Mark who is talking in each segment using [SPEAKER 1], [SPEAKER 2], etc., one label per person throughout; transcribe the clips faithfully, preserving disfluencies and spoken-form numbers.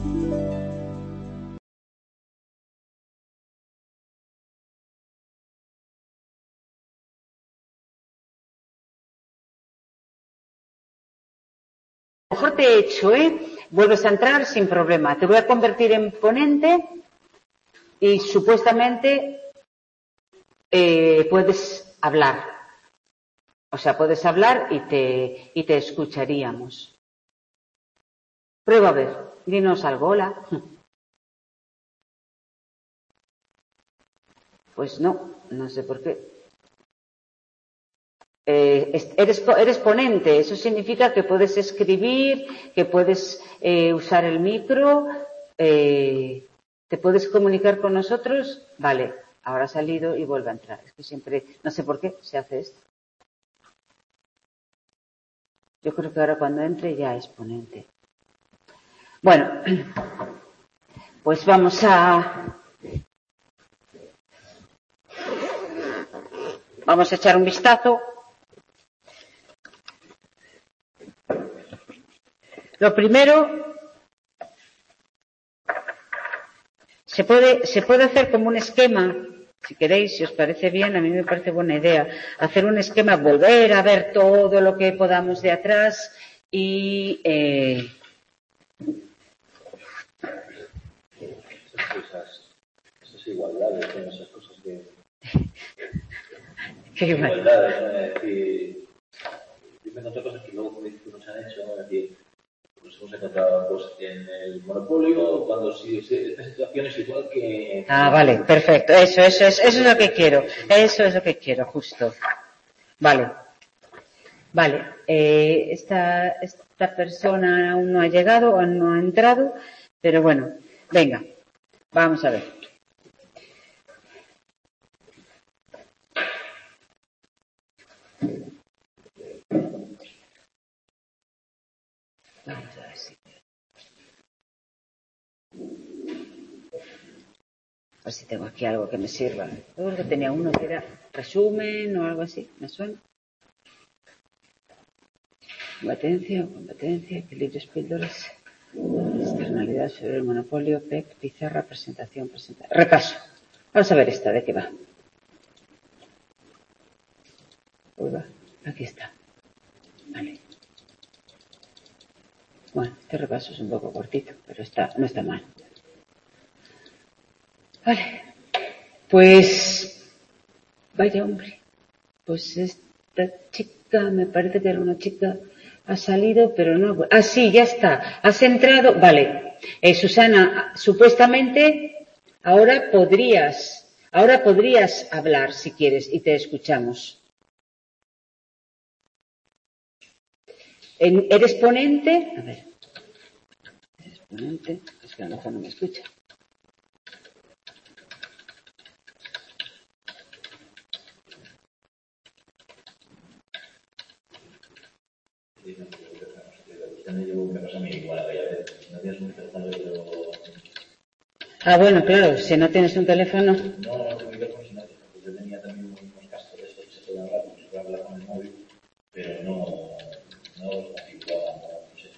[SPEAKER 1] A lo mejor te he hecho, ¿eh? Vuelves a entrar sin problema. Te voy a convertir en ponente y supuestamente eh, puedes hablar. O sea, puedes hablar y te, y te escucharíamos. Prueba a ver. Dinos algo. Hola. Pues no, no sé por qué. Eh, eres, eres ponente, eso significa que puedes escribir, que puedes eh, usar el micro, eh, te puedes comunicar con nosotros. Vale, ahora ha salido y vuelve a entrar. Es que siempre, no sé por qué se hace esto. Yo creo que ahora cuando entre ya es ponente. Bueno, pues vamos a... Vamos a echar un vistazo. Lo primero, se puede, se puede hacer como un esquema, si queréis, si os parece bien, a mí me parece buena idea, hacer un esquema, volver a ver todo lo que podamos de atrás y... Eh...
[SPEAKER 2] Esas, esas igualdades, esas cosas que...
[SPEAKER 1] Qué
[SPEAKER 2] igualdades, ¿no? Es decir, dime otra cosa que luego que nos han hecho, ¿no? Es decir, nos hemos encontrado pues, en el monopolio cuando sí, sí, esta situación es igual que...
[SPEAKER 1] Ah, vale, perfecto, eso, eso, es, eso es lo que quiero, eso es lo que quiero, justo. Vale, vale, eh, esta, esta persona aún no ha llegado, aún no ha entrado, pero bueno, venga, vamos a ver. Vamos a ver si... A ver si tengo aquí algo que me sirva. Yo creo que tenía uno que era resumen o algo así, ¿me suena? Competencia, competencia, equilibrios, píldoras, externalidad sobre el monopolio, P E C, pizarra, presentación, presentación. Repaso. Vamos a ver esta, ¿de qué va? Uy, va. Aquí está. Vale. Bueno, este repaso es un poco cortito, pero está, no está mal. Vale, pues, vaya hombre, pues esta chica, me parece que era una chica, ha salido, pero no, ah, sí, ya está, has entrado, vale, eh, Susana, supuestamente, ahora podrías, ahora podrías hablar si quieres y te escuchamos. En, ¿Eres ponente? A ver, ¿eres ponente? Es que a lo mejor no me escucha. Ah, bueno, claro, si no tienes un teléfono.
[SPEAKER 2] No, no, no, yo tenía también unos cascos de estos que se pueden hablar, se puede hablar con el móvil, pero no, no los configuraba, no sé.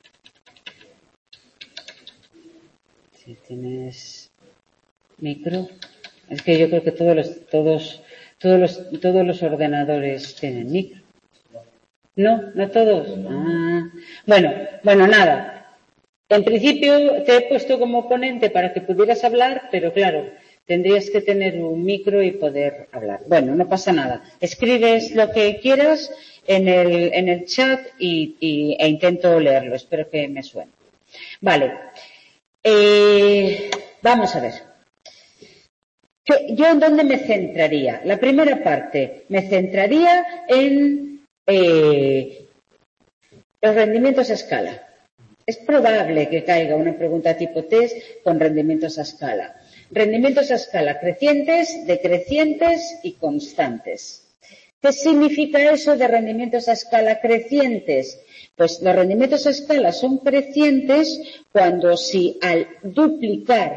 [SPEAKER 1] Si tienes micro, es que yo creo que todos los, todos, todos los, todos los ordenadores tienen micro. No, no todos. Ah, bueno, bueno, nada. En principio te he puesto como ponente para que pudieras hablar, pero claro, tendrías que tener un micro y poder hablar. Bueno, no pasa nada. Escribes lo que quieras en el, en el chat y, y, e intento leerlo. Espero que me suene. Vale. Eh, vamos a ver. ¿Yo en dónde me centraría? La primera parte, me centraría en eh, los rendimientos a escala. Es probable que caiga una pregunta tipo test con rendimientos a escala. Rendimientos a escala crecientes, decrecientes y constantes. ¿Qué significa eso de rendimientos a escala crecientes? Pues los rendimientos a escala son crecientes cuando si al duplicar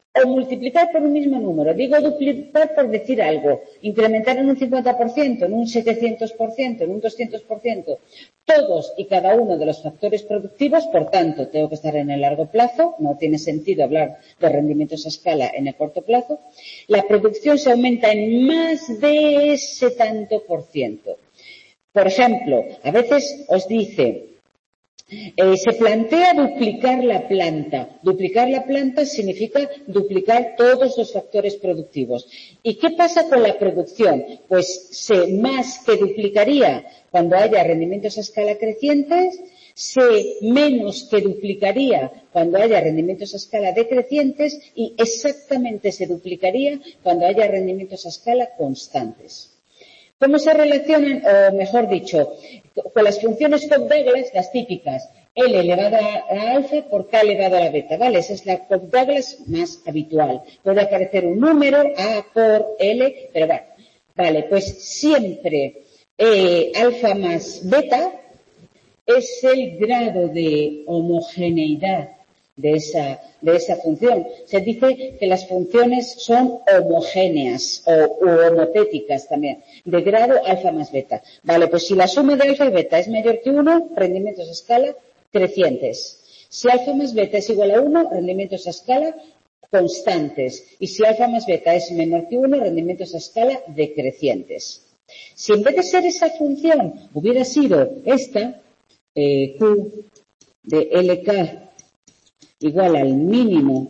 [SPEAKER 1] o multiplicar por un mismo número. Digo duplicar por decir algo, incrementar en un cincuenta por ciento, en un setecientos por ciento, en un doscientos por ciento, todos y cada uno de los factores productivos, por tanto, tengo que estar en el largo plazo, no tiene sentido hablar de rendimientos a escala en el corto plazo. La producción se aumenta en más de ese tanto por ciento. Por ejemplo, a veces os dice, Eh, se plantea duplicar la planta. Duplicar la planta significa duplicar todos los factores productivos. ¿Y qué pasa con la producción? Pues se más que duplicaría cuando haya rendimientos a escala crecientes, se menos que duplicaría cuando haya rendimientos a escala decrecientes y exactamente se duplicaría cuando haya rendimientos a escala constantes. ¿Cómo se relacionan? O mejor dicho, con las funciones Cobb-Douglas, las típicas, L elevado a alfa por K elevado a la beta, ¿vale? Esa es la Cobb-Douglas más habitual. Puede aparecer un número, A por L, pero bueno, vale, pues siempre eh, alfa más beta es el grado de homogeneidad de esa, de esa función. Se dice que las funciones son homogéneas o u homotéticas también, de grado alfa más beta. Vale, pues si la suma de alfa y beta es mayor que uno, rendimientos a escala crecientes. Si alfa más beta es igual a uno, rendimientos a escala constantes. Y si alfa más beta es menor que uno, rendimientos a escala decrecientes. Si en vez de ser esa función hubiera sido esta, eh, Q de L K igual al mínimo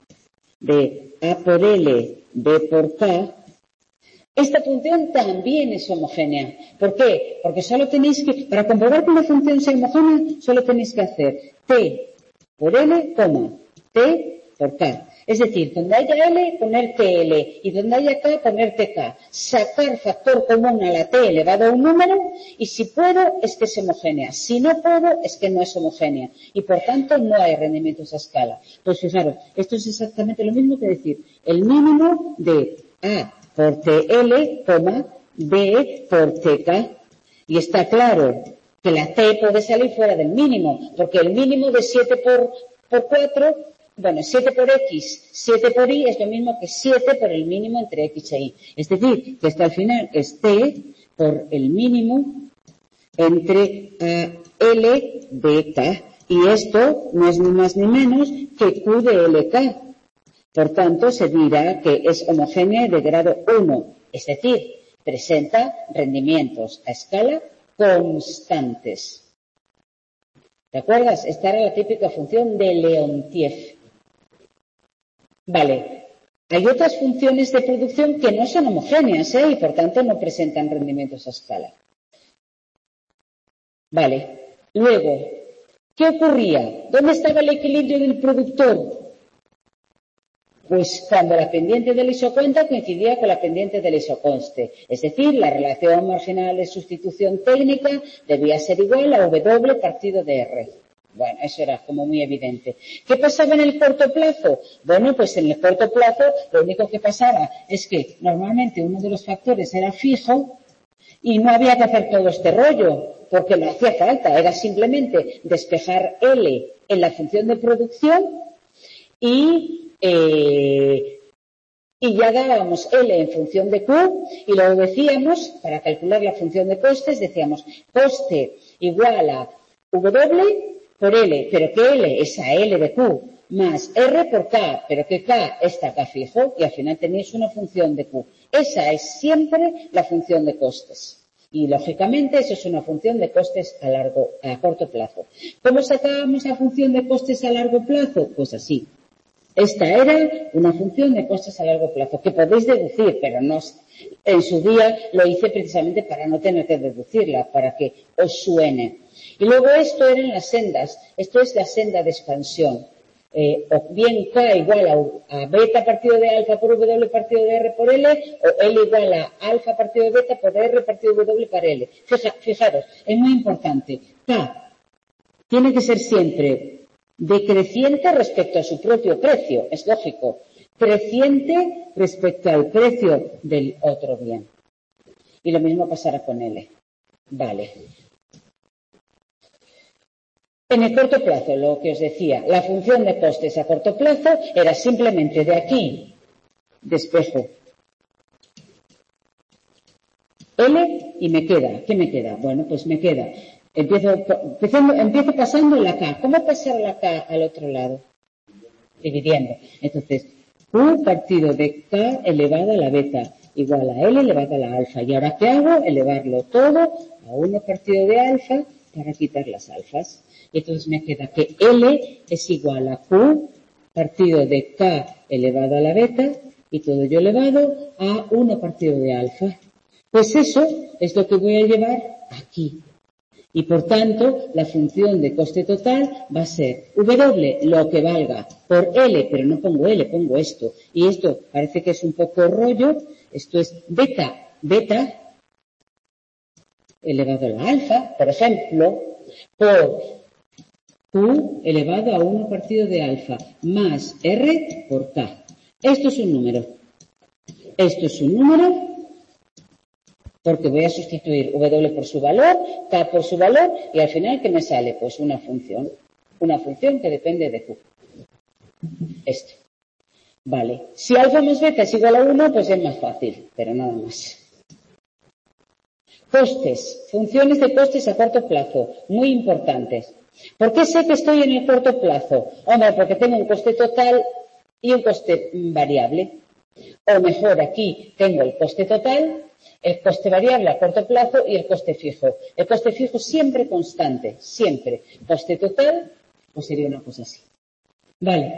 [SPEAKER 1] de A por L, B por K, esta función también es homogénea. ¿Por qué? Porque solo tenéis que, para comprobar que una función sea homogénea, solo tenéis que hacer T por L, coma, T por K. Es decir, donde haya L, poner T L, y donde haya K, poner T K. Sacar factor común a la T elevado a un número, y si puedo, es que es homogénea. Si no puedo, es que no es homogénea. Y por tanto, no hay rendimientos a escala. Pues fijaros, esto es exactamente lo mismo que decir el mínimo de A por T L, coma, B por T K. Y está claro que la T puede salir fuera del mínimo, porque el mínimo de siete por, por cuatro, bueno, siete por X, siete por Y es lo mismo que siete por el mínimo entre X e Y. Es decir, que hasta el final es T por el mínimo entre A, L, B, K. Y esto no es ni más ni menos que Q de L K. Por tanto, se dirá que es homogénea de grado uno, es decir, presenta rendimientos a escala constantes. ¿Te acuerdas? Esta era la típica función de Leontief. Vale. Hay otras funciones de producción que no son homogéneas, ¿eh? Y por tanto no presentan rendimientos a escala. Vale. Luego, ¿qué ocurría? ¿Dónde estaba el equilibrio del productor? Pues cuando la pendiente del isocuenta coincidía con la pendiente del isoconste. Es decir, la relación marginal de sustitución técnica debía ser igual a W partido de R. Bueno, eso era como muy evidente. ¿Qué pasaba en el corto plazo? Bueno, pues en el corto plazo lo único que pasaba es que normalmente uno de los factores era fijo y no había que hacer todo este rollo, porque no hacía falta. Era simplemente despejar L en la función de producción y Eh, y ya dábamos L en función de Q y luego decíamos, para calcular la función de costes, decíamos coste igual a W por L, pero que L es a L de Q, más R por K, pero que K está K fijo, y al final tenéis una función de Q. Esa es siempre la función de costes. Y lógicamente eso es una función de costes a largo, a corto plazo. ¿Cómo sacábamos la función de costes a largo plazo? Pues así. Esta era una función de costes a largo plazo, que podéis deducir, pero no, en su día lo hice precisamente para no tener que deducirla, para que os suene. Y luego esto eran las sendas, esto es la senda de expansión. Eh, o bien K igual a, a beta partido de alfa por W partido de R por L, o L igual a alfa partido de beta por R partido de W para L. Fija, fijaros, es muy importante. K tiene que ser siempre decreciente respecto a su propio precio, es lógico, creciente respecto al precio del otro bien. Y lo mismo pasará con L. Vale. En el corto plazo, lo que os decía, la función de costes a corto plazo era simplemente de aquí, despejo L y me queda. ¿Qué me queda? Bueno, pues me queda. Empiezo, empiezo, empiezo pasando la K. ¿Cómo pasar la K al otro lado? Dividiendo. Entonces, Q partido de K elevado a la beta igual a L elevado a la alfa. ¿Y ahora qué hago? Elevarlo todo a uno partido de alfa para quitar las alfas. Y entonces me queda que L es igual a Q partido de K elevado a la beta y todo ello elevado a uno partido de alfa. Pues eso es lo que voy a llevar aquí. Y por tanto, la función de coste total va a ser W, lo que valga, por L, pero no pongo L, pongo esto. Y esto parece que es un poco rollo. Esto es beta, beta, elevado a la alfa, por ejemplo, por Q elevado a uno partido de alfa, más R por K. Esto es un número. Esto es un número. Porque voy a sustituir W por su valor, K por su valor, y al final, ¿qué me sale? Pues una función. Una función que depende de Q. Esto. Vale. Si alfa más beta es igual a uno, pues es más fácil, pero nada más. Costes. Funciones de costes a corto plazo. Muy importantes. ¿Por qué sé que estoy en el corto plazo? Hombre, porque tengo un coste total y un coste variable. O mejor, aquí tengo el coste total, el coste variable a corto plazo y el coste fijo. El coste fijo siempre constante, siempre. Coste total, pues sería una cosa así. Vale.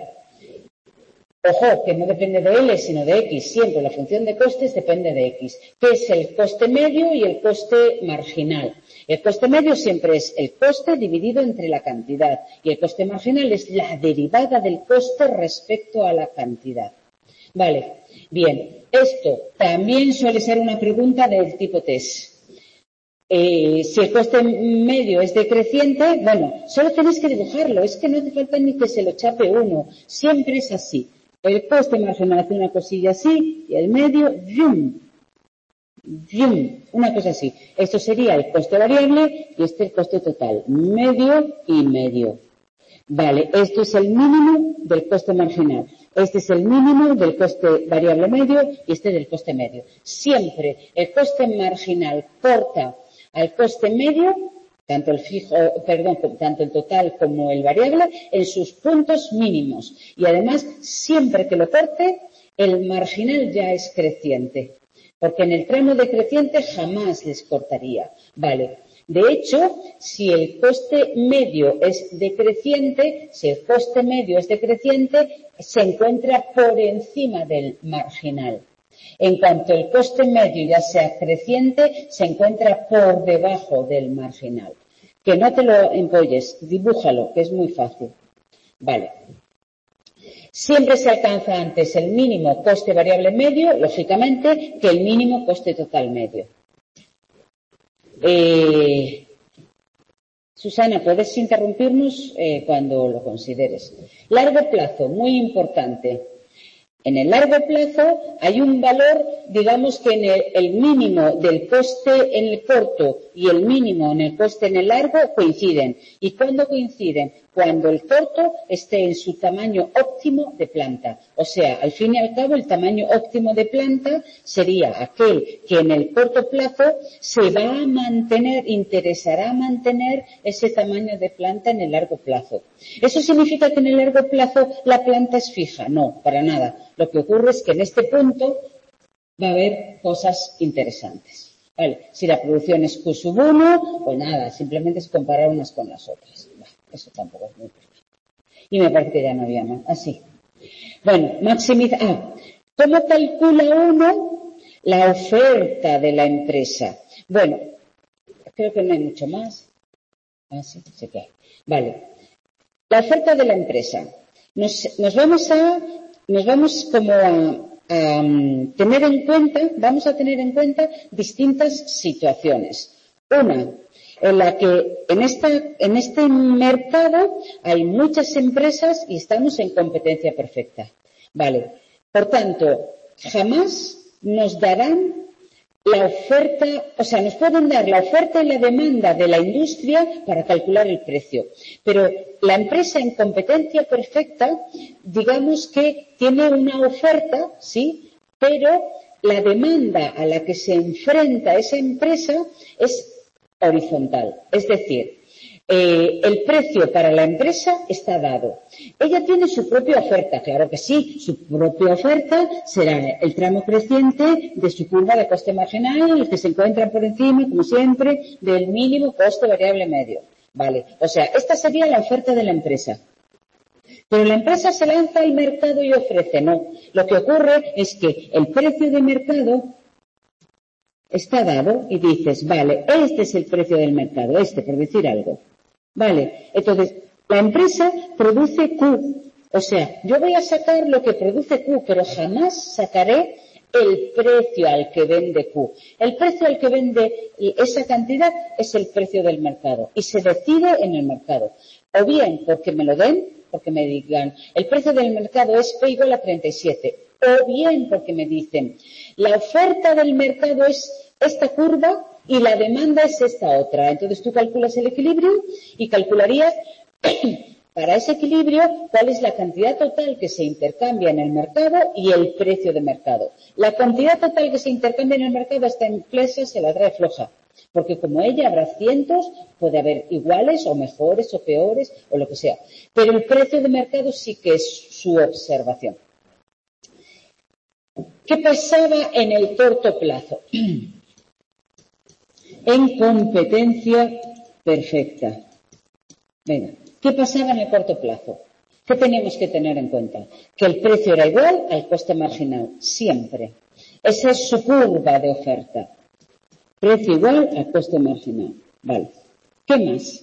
[SPEAKER 1] Ojo, que no depende de L, sino de X. Siempre la función de costes depende de X, que es el coste medio y el coste marginal. El coste medio siempre es el coste dividido entre la cantidad y el coste marginal es la derivada del coste respecto a la cantidad. Vale, bien. Esto también suele ser una pregunta del tipo test. Eh, si el coste medio es decreciente, bueno, solo tenéis que dibujarlo, es que no hace falta ni que se lo chape uno, siempre es así. El coste marginal hace una cosilla así y el medio, ¡yum! ¡Yum! Una cosa así. Esto sería el coste variable y este el coste total, medio y medio. Vale, esto es el mínimo del coste marginal. Este es el mínimo del coste variable medio y este del coste medio. Siempre el coste marginal corta al coste medio, tanto el fijo, perdón, tanto el total como el variable, en sus puntos mínimos. Y además, siempre que lo corte, el marginal ya es creciente. Porque en el tramo decreciente jamás les cortaría. Vale. De hecho, si el coste medio es decreciente, si el coste medio es decreciente, se encuentra por encima del marginal. En cuanto el coste medio ya sea creciente, se encuentra por debajo del marginal. Que no te lo empolles, dibújalo, que es muy fácil. Vale. Siempre se alcanza antes el mínimo coste variable medio, lógicamente, que el mínimo coste total medio. Eh, Susana, puedes interrumpirnos eh, cuando lo consideres. Largo plazo, muy importante. En el largo plazo hay un valor, digamos que en el, el mínimo del coste en el corto y el mínimo en el coste en el largo coinciden. ¿Y cuándo coinciden? Cuando el corto esté en su tamaño óptimo de planta. O sea, al fin y al cabo, el tamaño óptimo de planta sería aquel que en el corto plazo se va a mantener, interesará mantener ese tamaño de planta en el largo plazo. ¿Eso significa que en el largo plazo la planta es fija? No, para nada. Lo que ocurre es que en este punto va a haber cosas interesantes. Vale, si la producción es Q sub uno, pues nada, simplemente es comparar unas con las otras. Bah, eso tampoco es muy importante. Y me parece que ya no había más. Así. Bueno, maximiza. Ah, ¿cómo calcula uno la oferta de la empresa? Bueno, creo que no hay mucho más. Ah, sí, sí que hay. Vale. La oferta de la empresa. Nos, nos vamos a, nos vamos como a, a um, tener en cuenta, vamos a tener en cuenta distintas situaciones. Una, en la que en, esta, en este mercado hay muchas empresas y estamos en competencia perfecta. Vale. Por tanto, jamás nos darán la oferta, o sea, nos pueden dar la oferta y la demanda de la industria para calcular el precio. Pero la empresa en competencia perfecta, digamos que tiene una oferta, sí, pero la demanda a la que se enfrenta esa empresa es horizontal. Es decir, eh, el precio para la empresa está dado. Ella tiene su propia oferta, claro que sí, su propia oferta será el tramo creciente de su curva de coste marginal, el que se encuentra por encima, como siempre, del mínimo coste variable medio. Vale, o sea, esta sería la oferta de la empresa. Pero la empresa se lanza al mercado y ofrece, no. Lo que ocurre es que el precio de mercado está dado y dices, vale, este es el precio del mercado, este, por decir algo. Vale, entonces, la empresa produce Q. O sea, yo voy a sacar lo que produce Q, pero jamás sacaré el precio al que vende Q. El precio al que vende esa cantidad es el precio del mercado y se decide en el mercado. O bien porque me lo den, porque me digan, el precio del mercado es P igual a treinta y siete. O bien porque me dicen, la oferta del mercado es esta curva y la demanda es esta otra. Entonces tú calculas el equilibrio y calcularías para ese equilibrio cuál es la cantidad total que se intercambia en el mercado y el precio de mercado. La cantidad total que se intercambia en el mercado a esta empresa se la trae floja. Porque como ella habrá cientos, puede haber iguales o mejores o peores o lo que sea. Pero el precio de mercado sí que es su observación. ¿Qué pasaba en el corto plazo? En competencia perfecta. Venga, ¿qué pasaba en el corto plazo? ¿Qué teníamos que tener en cuenta? Que el precio era igual al coste marginal, siempre. Esa es su curva de oferta. Precio igual al coste marginal. Vale. ¿Qué más?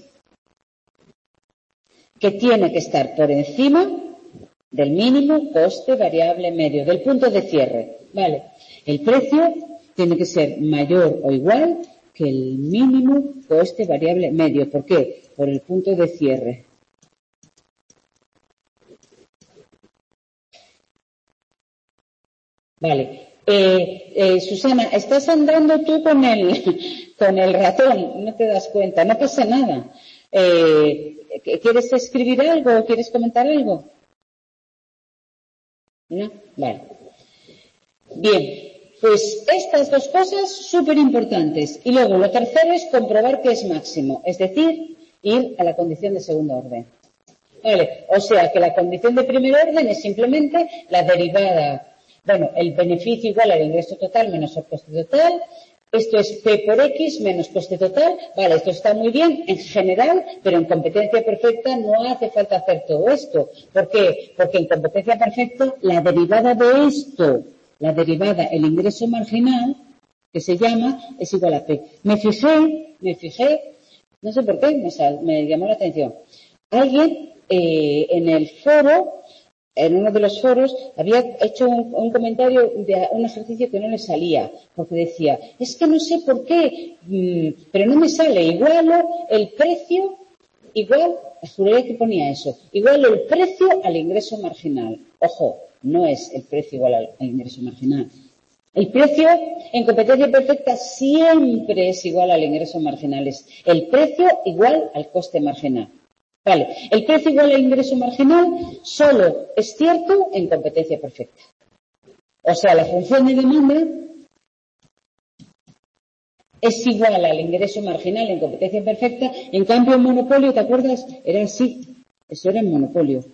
[SPEAKER 1] Que tiene que estar por encima del mínimo coste variable medio, del punto de cierre. Vale. El precio tiene que ser mayor o igual que el mínimo coste variable medio. ¿Por qué? Por el punto de cierre. Vale. Eh, eh, Susana, estás andando tú con el, con el ratón, no te das cuenta, no pasa nada. Eh, ¿Quieres escribir algo o quieres comentar algo? ¿No? Vale. Bien, pues estas dos cosas súper importantes. Y luego lo tercero es comprobar que es máximo, es decir, ir a la condición de segundo orden. Vale, o sea que la condición de primer orden es simplemente la derivada. Bueno, el beneficio igual al ingreso total menos el coste total. Esto es P por X menos coste total. Vale, esto está muy bien en general, pero en competencia perfecta no hace falta hacer todo esto. ¿Por qué? Porque en competencia perfecta la derivada de esto, la derivada, el ingreso marginal, que se llama, es igual a P. Me fijé, me fijé, no sé por qué, me, sal, me llamó la atención. Alguien eh, en el foro, en uno de los foros, había hecho un, un comentario de un ejercicio que no le salía, porque decía, es que no sé por qué, mmm, pero no me sale, igualo el precio, igual, juraría que ponía eso, igualo el precio al ingreso marginal. Ojo, no es el precio igual al, al ingreso marginal. El precio en competencia perfecta siempre es igual al ingreso marginal, es el precio igual al coste marginal. Vale, el precio igual al ingreso marginal solo es cierto en competencia perfecta. O sea, la función de demanda es igual al ingreso marginal en competencia perfecta. En cambio, en monopolio, ¿te acuerdas? Era así. Eso era en monopolio.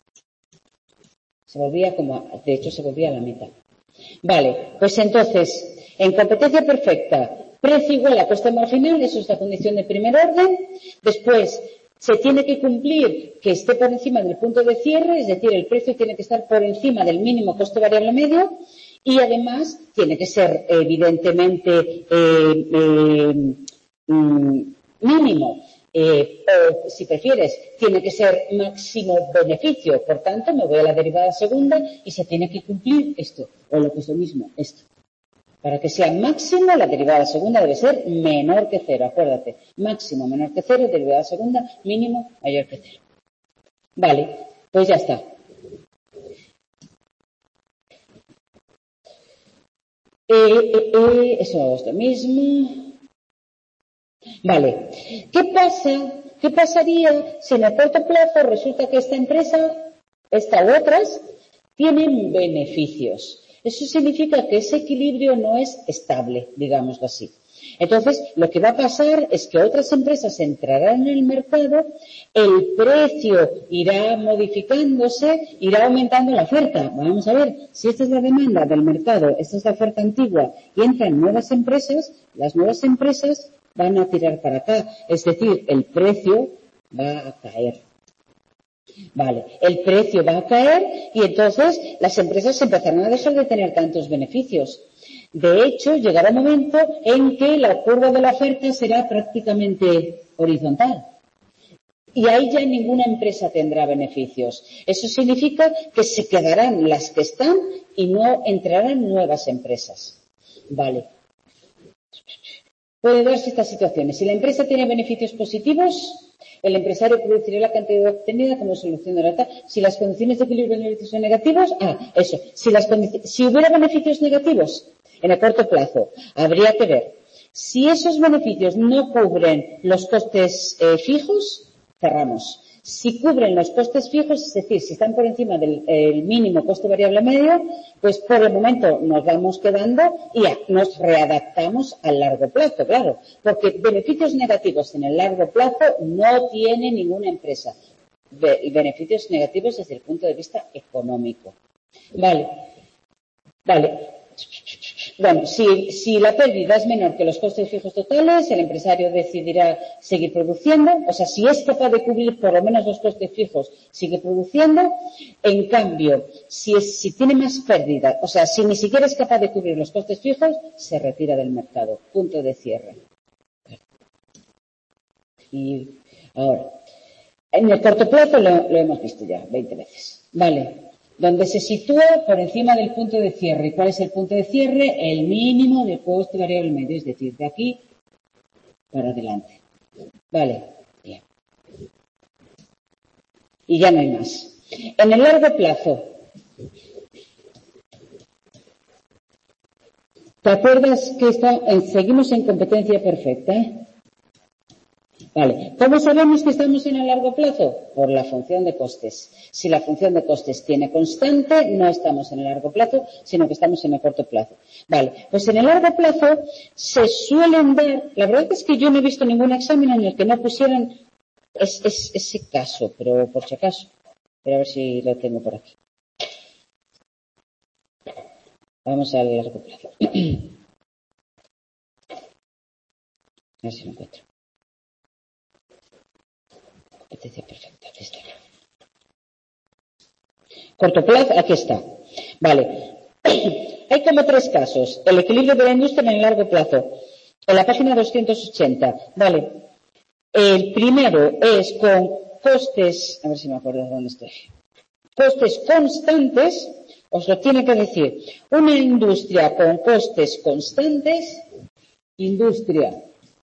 [SPEAKER 1] Se volvía como, de hecho, se volvía a la meta. Vale, pues entonces, en competencia perfecta, precio igual a coste marginal, eso es la condición de primer orden. Después, se tiene que cumplir que esté por encima del punto de cierre, es decir, el precio tiene que estar por encima del mínimo coste variable medio y además tiene que ser evidentemente eh, eh, mínimo. Eh, o, si prefieres, tiene que ser máximo beneficio. Por tanto, me voy a la derivada segunda y se tiene que cumplir esto, o lo que es lo mismo, esto. Para que sea máximo, la derivada segunda debe ser menor que cero, acuérdate. Máximo menor que cero, derivada segunda, mínimo mayor que cero. Vale, pues ya está. Eh, eh, eh, eso es lo mismo. Vale. ¿Qué pasa? ¿Qué pasaría si en el corto plazo resulta que esta empresa, esta u otras, tienen beneficios? Eso significa que ese equilibrio no es estable, digámoslo así. Entonces, lo que va a pasar es que otras empresas entrarán en el mercado, el precio irá modificándose, irá aumentando la oferta. Vamos a ver, si esta es la demanda del mercado, esta es la oferta antigua y entran nuevas empresas, las nuevas empresas van a tirar para acá. Es decir, el precio va a caer. Vale, el precio va a caer y entonces las empresas empezarán a dejar de tener tantos beneficios. De hecho, llegará un momento en que la curva de la oferta será prácticamente horizontal. Y ahí ya ninguna empresa tendrá beneficios. Eso significa que se quedarán las que están y no entrarán nuevas empresas. Vale. Puede darse estas situaciones. Si la empresa tiene beneficios positivos, el empresario producirá la cantidad obtenida como solución de la tal. Si las condiciones de equilibrio de beneficios son negativos, ah, eso. Si, las si hubiera beneficios negativos en el corto plazo, habría que ver. Si esos beneficios no cubren los costes eh, fijos, cerramos. Si cubren los costes fijos, es decir, si están por encima del el mínimo coste variable medio, pues por el momento nos vamos quedando y ya, nos readaptamos al largo plazo, claro. Porque beneficios negativos en el largo plazo no tiene ninguna empresa. Be- beneficios negativos desde el punto de vista económico. Vale. Vale. Bueno, si, si la pérdida es menor que los costes fijos totales, el empresario decidirá seguir produciendo. O sea, si es capaz de cubrir por lo menos los costes fijos, sigue produciendo. En cambio, si, es, si tiene más pérdida, o sea, si ni siquiera es capaz de cubrir los costes fijos, se retira del mercado. Punto de cierre. Y ahora, en el corto plazo lo, lo hemos visto ya veinte veces. Vale. Donde se sitúa por encima del punto de cierre. ¿Y cuál es el punto de cierre? El mínimo del coste variable medio, es decir, de aquí para adelante. Vale, bien. Y ya no hay más. En el largo plazo, ¿te acuerdas que está, seguimos en competencia perfecta? ¿eh? Vale. ¿Cómo sabemos que estamos en el largo plazo? Por la función de costes. Si la función de costes tiene constante, no estamos en el largo plazo, sino que estamos en el corto plazo. Vale. Pues en el largo plazo se suelen dar, la verdad es que yo no he visto ningún examen en el que no pusieran es, es, ese caso, pero por si acaso. Pero a ver si lo tengo por aquí. Vamos al largo plazo. A ver si lo encuentro. Competencia perfecta, aquí está. Corto plazo, aquí está. Vale. Hay como tres casos. El equilibrio de la industria en el largo plazo. En la página doscientos ochenta. Vale. El primero es con costes, a ver si me acuerdo de dónde estoy. Costes constantes, os lo tiene que decir. Una industria con costes constantes, industria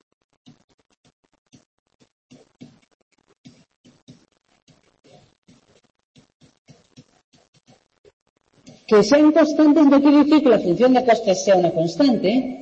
[SPEAKER 1] que sean constantes no quiere decir que la función de costes sea una constante.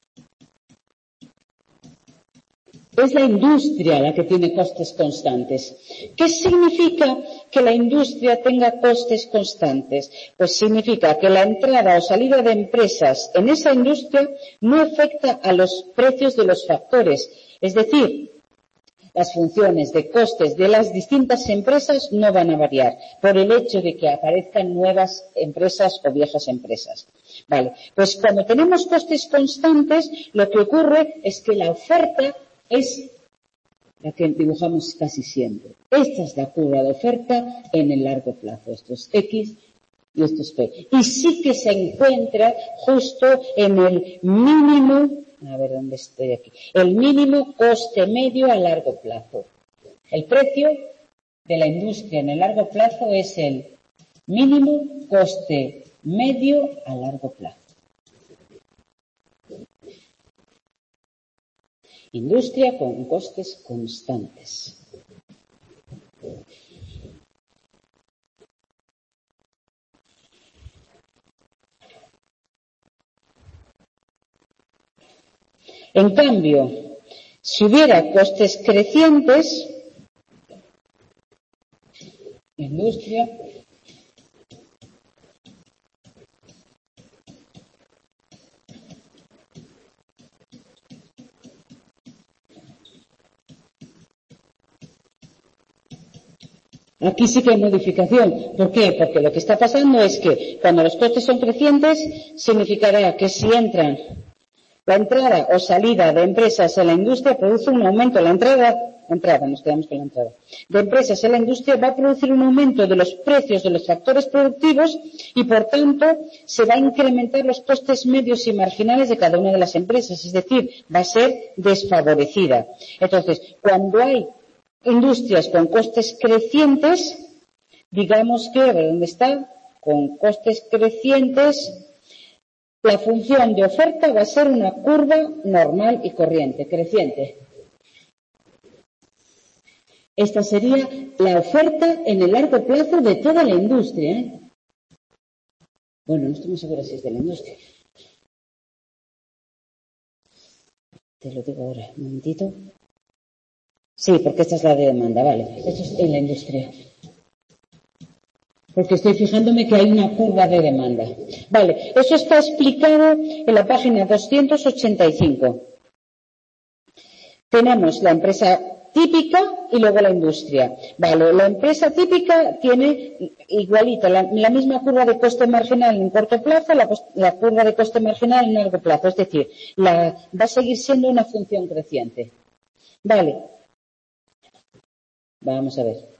[SPEAKER 1] Es la industria la que tiene costes constantes. ¿Qué significa que la industria tenga costes constantes? Pues significa que la entrada o salida de empresas en esa industria no afecta a los precios de los factores. Es decir, las funciones de costes de las distintas empresas no van a variar por el hecho de que aparezcan nuevas empresas o viejas empresas. Vale, pues cuando tenemos costes constantes, lo que ocurre es que la oferta es la que dibujamos casi siempre. Esta es la curva de oferta en el largo plazo. Esto es X y esto es P. Y sí que se encuentra justo en el mínimo, a ver dónde estoy aquí, el mínimo coste medio a largo plazo. El precio de la industria en el largo plazo es el mínimo coste medio a largo plazo. Industria con costes constantes. En cambio, si hubiera costes crecientes, industria, aquí sí que hay modificación. ¿Por qué? Porque lo que está pasando es que cuando los costes son crecientes, significará que si entran la entrada o salida de empresas en la industria produce un aumento. La entrada, entrada, nos quedamos con la entrada, de empresas en la industria va a producir un aumento de los precios de los factores productivos y, por tanto, se va a incrementar los costes medios y marginales de cada una de las empresas. Es decir, va a ser desfavorecida. Entonces, cuando hay industrias con costes crecientes, digamos que, a ver dónde está, con costes crecientes, la función de oferta va a ser una curva normal y corriente, creciente. Esta sería la oferta en el largo plazo de toda la industria, ¿eh? Bueno, no estoy muy segura si es de la industria. Te lo digo ahora, un momentito. Sí, porque esta es la de demanda, vale. Esto es en la industria. Porque estoy fijándome que hay una curva de demanda. Vale, eso está explicado en la página doscientos ochenta y cinco. Tenemos la empresa típica y luego la industria. Vale, la empresa típica tiene igualito la, la misma curva de coste marginal en corto plazo, la, la curva de coste marginal en largo plazo. Es decir, la, va a seguir siendo una función creciente. Vale. Vamos a ver.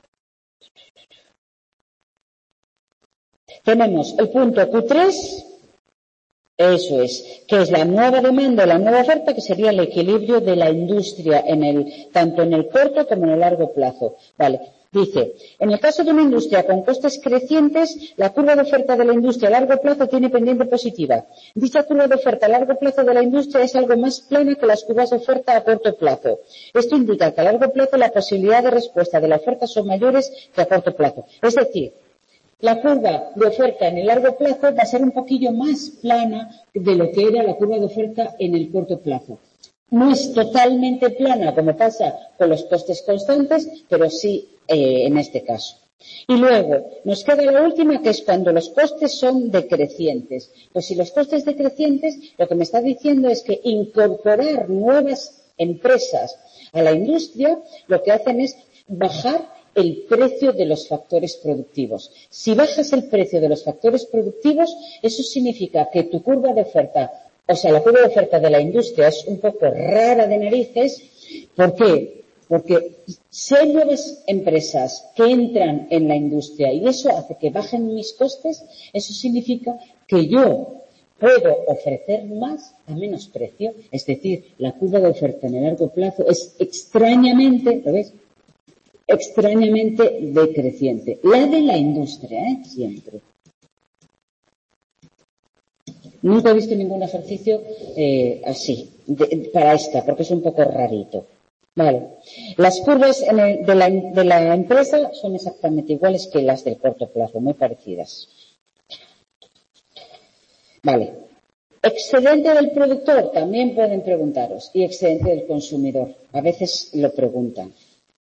[SPEAKER 1] Tenemos el punto Q tres, eso es, que es la nueva demanda y la nueva oferta, que sería el equilibrio de la industria en el, tanto en el corto como en el largo plazo. Vale. Dice, en el caso de una industria con costes crecientes, la curva de oferta de la industria a largo plazo tiene pendiente positiva. Dicha curva de oferta a largo plazo de la industria es algo más plana que las curvas de oferta a corto plazo. Esto indica que a largo plazo la posibilidad de respuesta de la oferta son mayores que a corto plazo. Es decir, la curva de oferta en el largo plazo va a ser un poquillo más plana de lo que era la curva de oferta en el corto plazo. No es totalmente plana como pasa con los costes constantes, pero sí eh, en este caso. Y luego nos queda la última, que es cuando los costes son decrecientes. Pues si los costes decrecientes, lo que me está diciendo es que incorporar nuevas empresas a la industria lo que hacen es bajar el precio de los factores productivos. Si bajas el precio de los factores productivos, eso significa que tu curva de oferta, o sea, la curva de oferta de la industria es un poco rara de narices. ¿Por qué? Porque si hay nuevas empresas que entran en la industria y eso hace que bajen mis costes, eso significa que yo puedo ofrecer más a menos precio. Es decir, la curva de oferta en el largo plazo es extrañamente, ¿lo ves? extrañamente decreciente. La de la industria, ¿eh? Siempre. Nunca he visto ningún ejercicio eh, así, de, para esta, porque es un poco rarito. Vale. Las curvas en el, de, la, de la empresa son exactamente iguales que las del corto plazo, muy parecidas. Vale. Excedente del productor, también pueden preguntaros, y excedente del consumidor. A veces lo preguntan.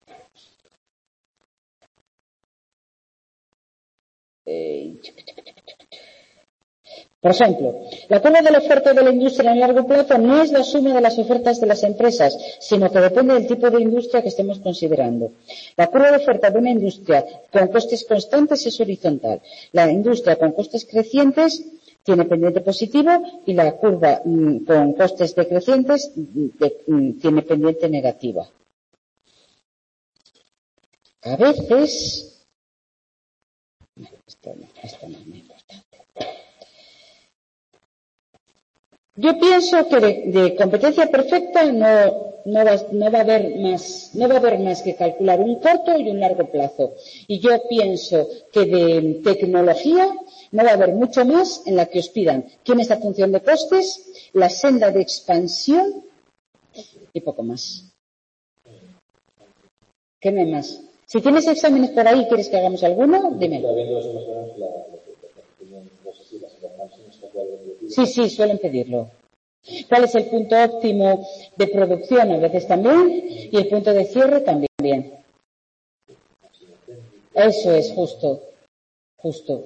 [SPEAKER 1] Por ejemplo, la curva de la oferta de la industria en largo plazo no es la suma de las ofertas de las empresas, sino que depende del tipo de industria que estemos considerando. La curva de oferta de una industria con costes constantes es horizontal. La industria con costes crecientes tiene pendiente positivo y la curva mmm, con costes decrecientes de, mmm, tiene pendiente negativa. A veces, esto no, esto no es muy importante. Yo pienso que de, de competencia perfecta no, no, va, no va a haber más, no va a haber más que calcular un corto y un largo plazo. Y yo pienso que de tecnología no va a haber mucho más en la que os pidan quién es la función de costes, la senda de expansión y poco más. ¿Qué no hay más? Si tienes exámenes por ahí y quieres que hagamos alguno, dímelo. Sí, sí, suelen pedirlo. ¿Cuál es el punto óptimo de producción? A veces también. Y el punto de cierre también. Eso es, justo. Justo.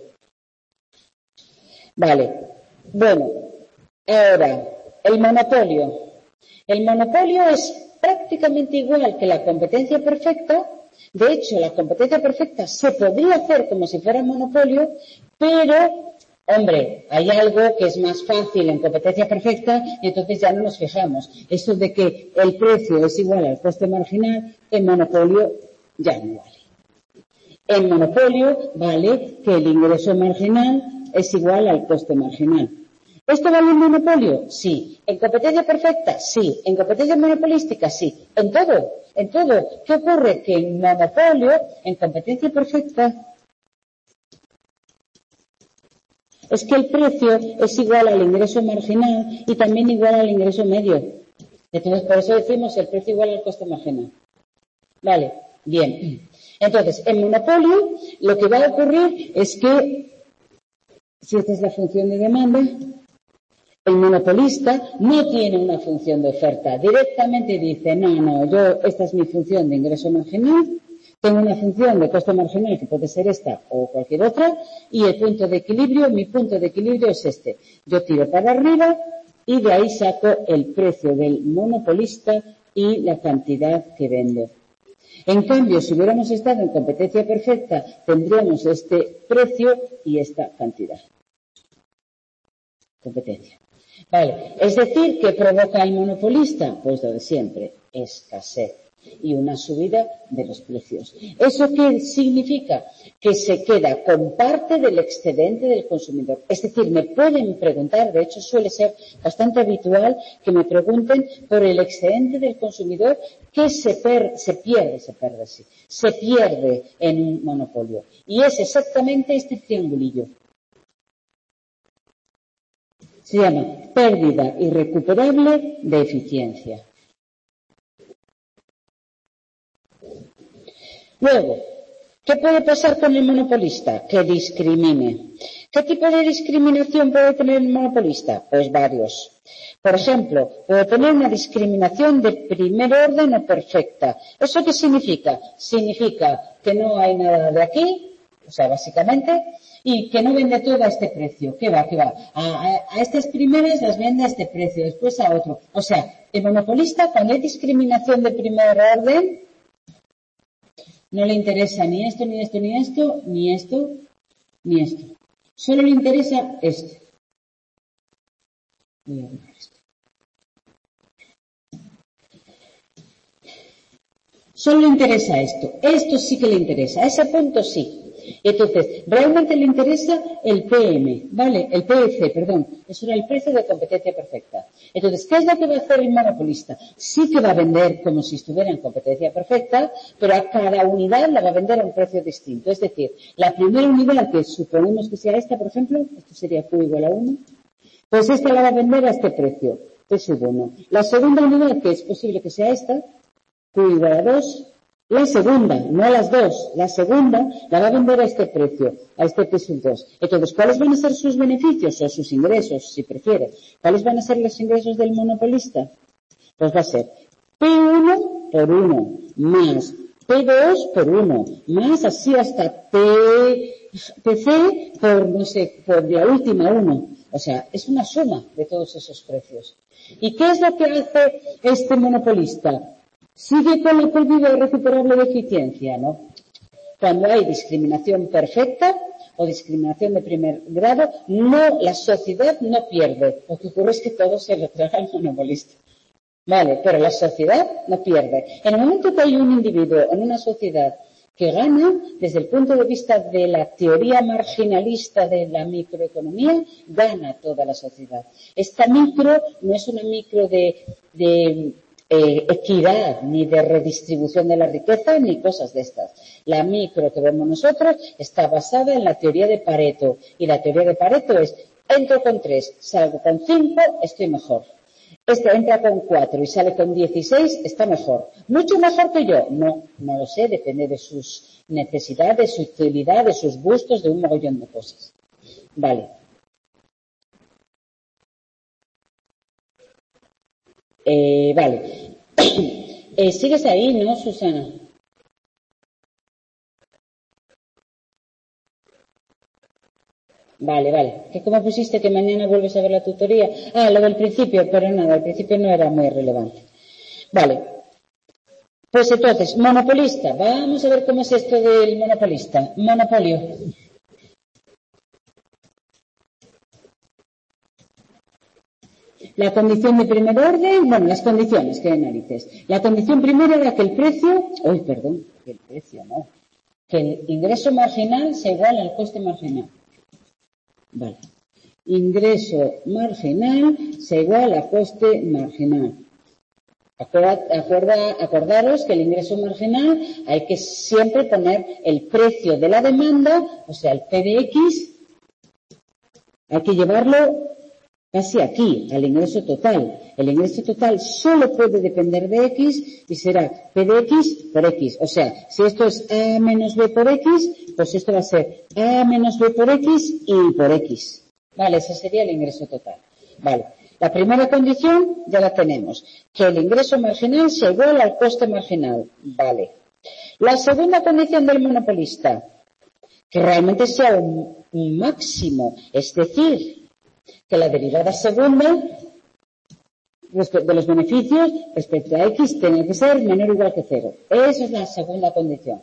[SPEAKER 1] Vale. Bueno, ahora, el monopolio. El monopolio es prácticamente igual que la competencia perfecta. De hecho, la competencia perfecta se podría hacer como si fuera monopolio, pero, hombre, hay algo que es más fácil en competencia perfecta y entonces ya no nos fijamos. Eso de que el precio es igual al coste marginal, en monopolio ya no vale. En monopolio vale que el ingreso marginal es igual al coste marginal. ¿Esto vale en monopolio? Sí. ¿En competencia perfecta? Sí. ¿En competencia monopolística? Sí. En todo, en todo. ¿Qué ocurre? Que en monopolio, en competencia perfecta, es que el precio es igual al ingreso marginal y también igual al ingreso medio. Entonces, por eso decimos el precio igual al coste marginal. Vale, bien. Entonces, en monopolio, lo que va a ocurrir es que, si esta es la función de demanda, el monopolista no tiene una función de oferta. Directamente dice, no, no, yo, esta es mi función de ingreso marginal, tengo una función de coste marginal que puede ser esta o cualquier otra, y el punto de equilibrio, mi punto de equilibrio es este. Yo tiro para arriba y de ahí saco el precio del monopolista y la cantidad que vende. En cambio, si hubiéramos estado en competencia perfecta, tendríamos este precio y esta cantidad. Competencia. Vale, es decir, ¿qué provoca el monopolista? Pues lo de siempre, escasez y una subida de los precios. ¿Eso qué significa? Que se queda con parte del excedente del consumidor. Es decir, me pueden preguntar, de hecho suele ser bastante habitual que me pregunten por el excedente del consumidor que se, per, se pierde, se pierde, sí, se pierde en un monopolio. Y es exactamente este triangulillo. Se llama pérdida irrecuperable de eficiencia. Luego, ¿qué puede pasar con el monopolista? Que discrimine. ¿Qué tipo de discriminación puede tener el monopolista? Pues varios. Por ejemplo, puede tener una discriminación de primer orden o perfecta. ¿Eso qué significa? Significa que no hay nada de aquí, o sea, básicamente, y que no vende todo a este precio. ¿Qué va? ¿Qué va? A, a, a estas primeras las vende a este precio, después a otro. O sea, el monopolista, cuando hay discriminación de primer orden, no le interesa ni esto, ni esto, ni esto, ni esto, ni esto. Solo le interesa este. Voy a borrar esto. Solo le interesa esto. Esto sí que le interesa. A ese punto sí. Entonces, realmente le interesa el P M, ¿vale? El P C, perdón. Eso era el precio de competencia perfecta. Entonces, ¿qué es lo que va a hacer el monopolista? Sí que va a vender como si estuviera en competencia perfecta, pero a cada unidad la va a vender a un precio distinto. Es decir, la primera unidad, que suponemos que sea esta, por ejemplo, esto sería Q igual a uno, pues esta la va a vender a este precio, P sub uno. La segunda unidad, que es posible que sea esta, Q igual a dos, la segunda, no a las dos, la segunda la va a vender a este precio, a este P sub dos. Entonces, ¿cuáles van a ser sus beneficios o sus ingresos, si prefiere? ¿Cuáles van a ser los ingresos del monopolista? Pues va a ser P uno por uno más P dos por uno más así hasta P, PC por, no sé, por la última uno. O sea, es una suma de todos esos precios. ¿Y qué es lo que hace este monopolista? ¿Sigue con la pérdida irrecuperable de eficiencia? ¿No? Cuando hay discriminación perfecta o discriminación de primer grado, no, la sociedad no pierde. Lo que ocurre es que todo se lo traga al monopolista. Vale, pero la sociedad no pierde. En el momento que hay un individuo en una sociedad que gana, desde el punto de vista de la teoría marginalista de la microeconomía, gana toda la sociedad. Esta micro no es una micro de, de Eh, equidad, ni de redistribución de la riqueza, ni cosas de estas. La micro que vemos nosotros está basada en la teoría de Pareto. Y la teoría de Pareto es, entro con tres, salgo con cinco, estoy mejor. Este entra con cuatro y sale con dieciséis, está mejor. ¿Mucho mejor que yo? No, no lo sé, depende de sus necesidades, su utilidad, de sus gustos, de un mogollón de cosas. Vale. Eh, vale. eh, ¿Sigues ahí, no, Susana? Vale, vale. ¿Que cómo pusiste que mañana vuelves a ver la tutoría? Ah, lo del principio, pero nada, al principio no era muy relevante. Vale. Pues entonces, monopolista. Vamos a ver cómo es esto del monopolista. Monopolio. La condición de primer orden, bueno, las condiciones, que narices. La condición primera era que el precio, uy, perdón, que el precio no, que el ingreso marginal se iguala al coste marginal. Vale. Ingreso marginal se iguala a coste marginal. Acorda, acorda, acordaros que el ingreso marginal hay que siempre poner el precio de la demanda, o sea, el P de X, hay que llevarlo casi aquí, al ingreso total. El ingreso total solo puede depender de X y será P de X por X. O sea, si esto es A menos B por X, pues esto va a ser A menos B por X y por X. Vale, ese sería el ingreso total. Vale. La primera condición ya la tenemos, que el ingreso marginal se iguala al coste marginal. Vale. La segunda condición del monopolista, que realmente sea un, un máximo, es decir, que la derivada segunda de los beneficios respecto a X tiene que ser menor o igual que cero. Esa es la segunda condición.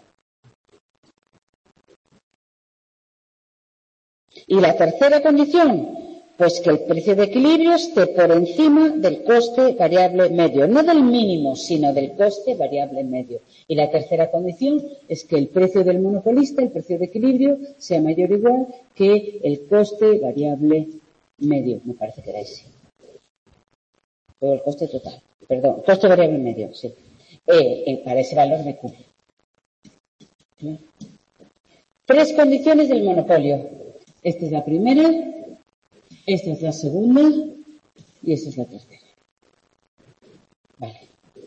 [SPEAKER 1] Y la tercera condición, pues que el precio de equilibrio esté por encima del coste variable medio, no del mínimo, sino del coste variable medio. Y la tercera condición es que el precio del monopolista, el precio de equilibrio, sea mayor o igual que el coste variable medio, me parece que era ese. O el coste total, perdón, coste variable medio, sí. Eh, eh, para ese valor de Q. ¿No? Tres condiciones del monopolio. Esta es la primera. Esta es la segunda y esta es la tercera. Vale.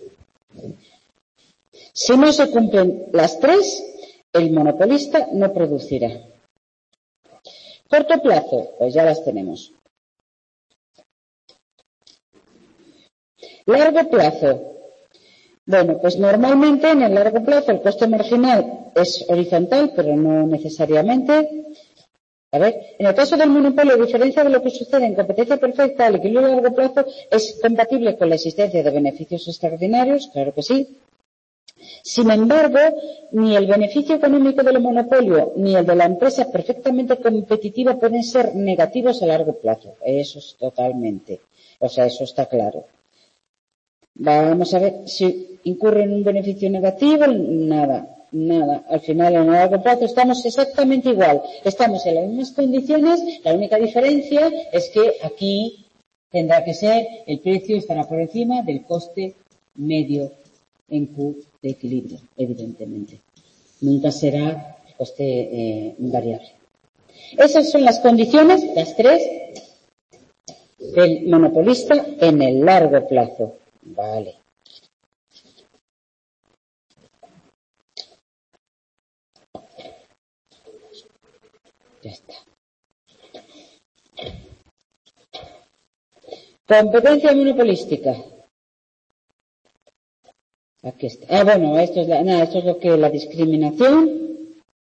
[SPEAKER 1] Si no se cumplen las tres, el monopolista no producirá. Corto plazo, pues ya las tenemos. Largo plazo. Bueno, pues normalmente en el largo plazo el coste marginal es horizontal, pero no necesariamente. A ver, en el caso del monopolio, a diferencia de lo que sucede en competencia perfecta, el equilibrio a largo plazo es compatible con la existencia de beneficios extraordinarios, claro que sí. Sin embargo, ni el beneficio económico del monopolio ni el de la empresa perfectamente competitiva pueden ser negativos a largo plazo. Eso es totalmente. O sea, eso está claro. Vamos a ver si incurre en un beneficio negativo. Nada. Nada, al final en el largo plazo estamos exactamente igual, estamos en las mismas condiciones, la única diferencia es que aquí tendrá que ser el precio estará por encima del coste medio en Q de equilibrio, evidentemente. Nunca será el coste eh, variable. Esas son las condiciones, las tres, del monopolista en el largo plazo. Vale. Ya está. Competencia monopolística. Aquí está. Ah, bueno, esto es, la, nada, esto es lo que la discriminación.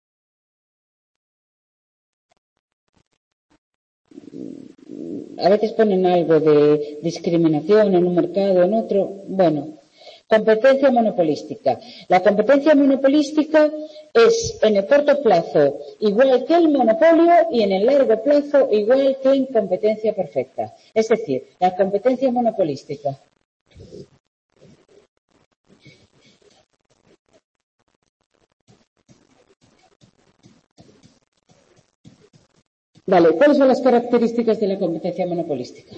[SPEAKER 1] A veces ponen algo de discriminación en un mercado, en otro. Bueno. Competencia monopolística. La competencia monopolística es en el corto plazo igual que el monopolio y en el largo plazo igual que en competencia perfecta. Es decir, la competencia monopolística. Vale, ¿cuáles son las características de la competencia monopolística?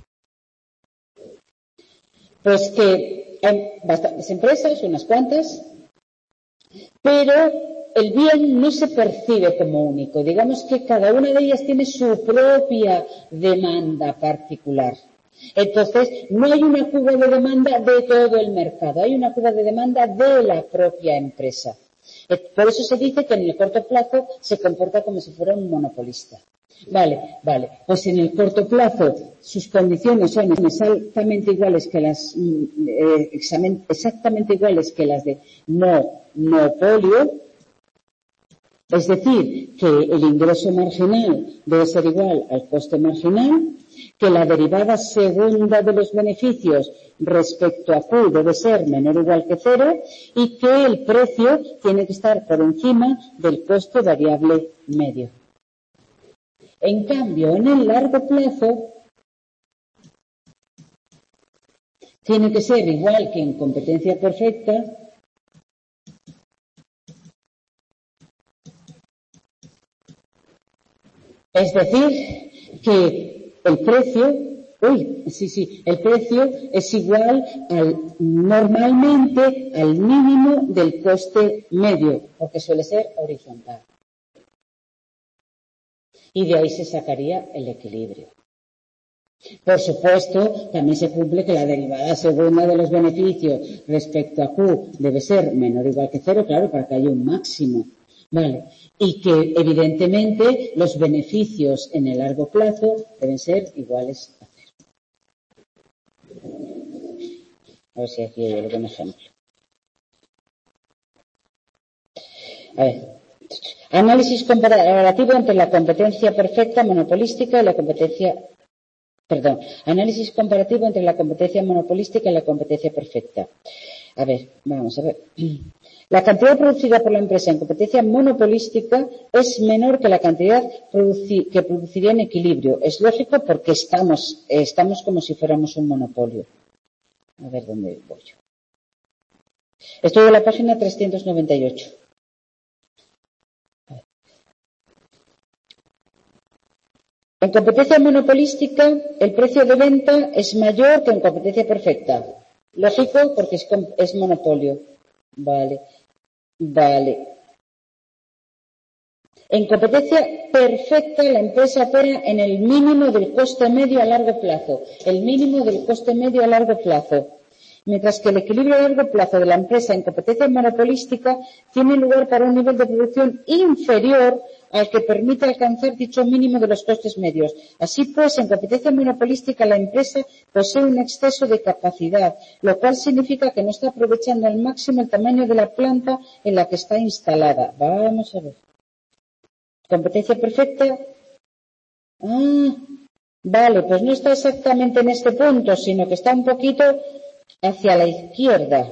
[SPEAKER 1] Pues que hay bastantes empresas, unas cuantas, pero el bien no se percibe como único. Digamos que cada una de ellas tiene su propia demanda particular. Entonces, no hay una curva de demanda de todo el mercado, hay una curva de demanda de la propia empresa. Por eso se dice que en el corto plazo se comporta como si fuera un monopolista. Vale, vale. Pues en el corto plazo sus condiciones son exactamente iguales que las eh, exactamente iguales que las de no monopolio. Es decir, que el ingreso marginal debe ser igual al coste marginal, que la derivada segunda de los beneficios respecto a Q debe ser menor o igual que cero y que el precio tiene que estar por encima del coste variable medio. En cambio, en el largo plazo, tiene que ser igual que en competencia perfecta, es decir, que el precio, uy, sí, sí, el precio es igual al, normalmente al mínimo del coste medio, porque suele ser horizontal. Y de ahí se sacaría el equilibrio. Por supuesto, también se cumple que la derivada segunda de los beneficios respecto a Q debe ser menor o igual que cero, claro, para que haya un máximo. Vale. Y que, evidentemente, los beneficios en el largo plazo deben ser iguales a cero. A ver si aquí hay algún ejemplo. A ver. Análisis comparativo entre la competencia perfecta monopolística y la competencia Perdón, análisis comparativo entre la competencia monopolística y la competencia perfecta. A ver, vamos a ver. La cantidad producida por la empresa en competencia monopolística es menor que la cantidad produci- que produciría en equilibrio. Es lógico porque estamos, eh, estamos como si fuéramos un monopolio. A ver dónde voy yo. Estoy en la página trescientos noventa y ocho. En competencia monopolística, el precio de venta es mayor que en competencia perfecta. Lógico, porque es, es monopolio. Vale. Vale. En competencia perfecta, la empresa opera en el mínimo del coste medio a largo plazo. El mínimo del coste medio a largo plazo. Mientras que el equilibrio a largo plazo de la empresa en competencia monopolística tiene lugar para un nivel de producción inferior al que permite alcanzar dicho mínimo de los costes medios. Así pues, en competencia monopolística la empresa posee un exceso de capacidad, lo cual significa que no está aprovechando al máximo el tamaño de la planta en la que está instalada. Vamos a ver. ¿Competencia perfecta? Ah, vale, pues no está exactamente en este punto, sino que está un poquito hacia la izquierda.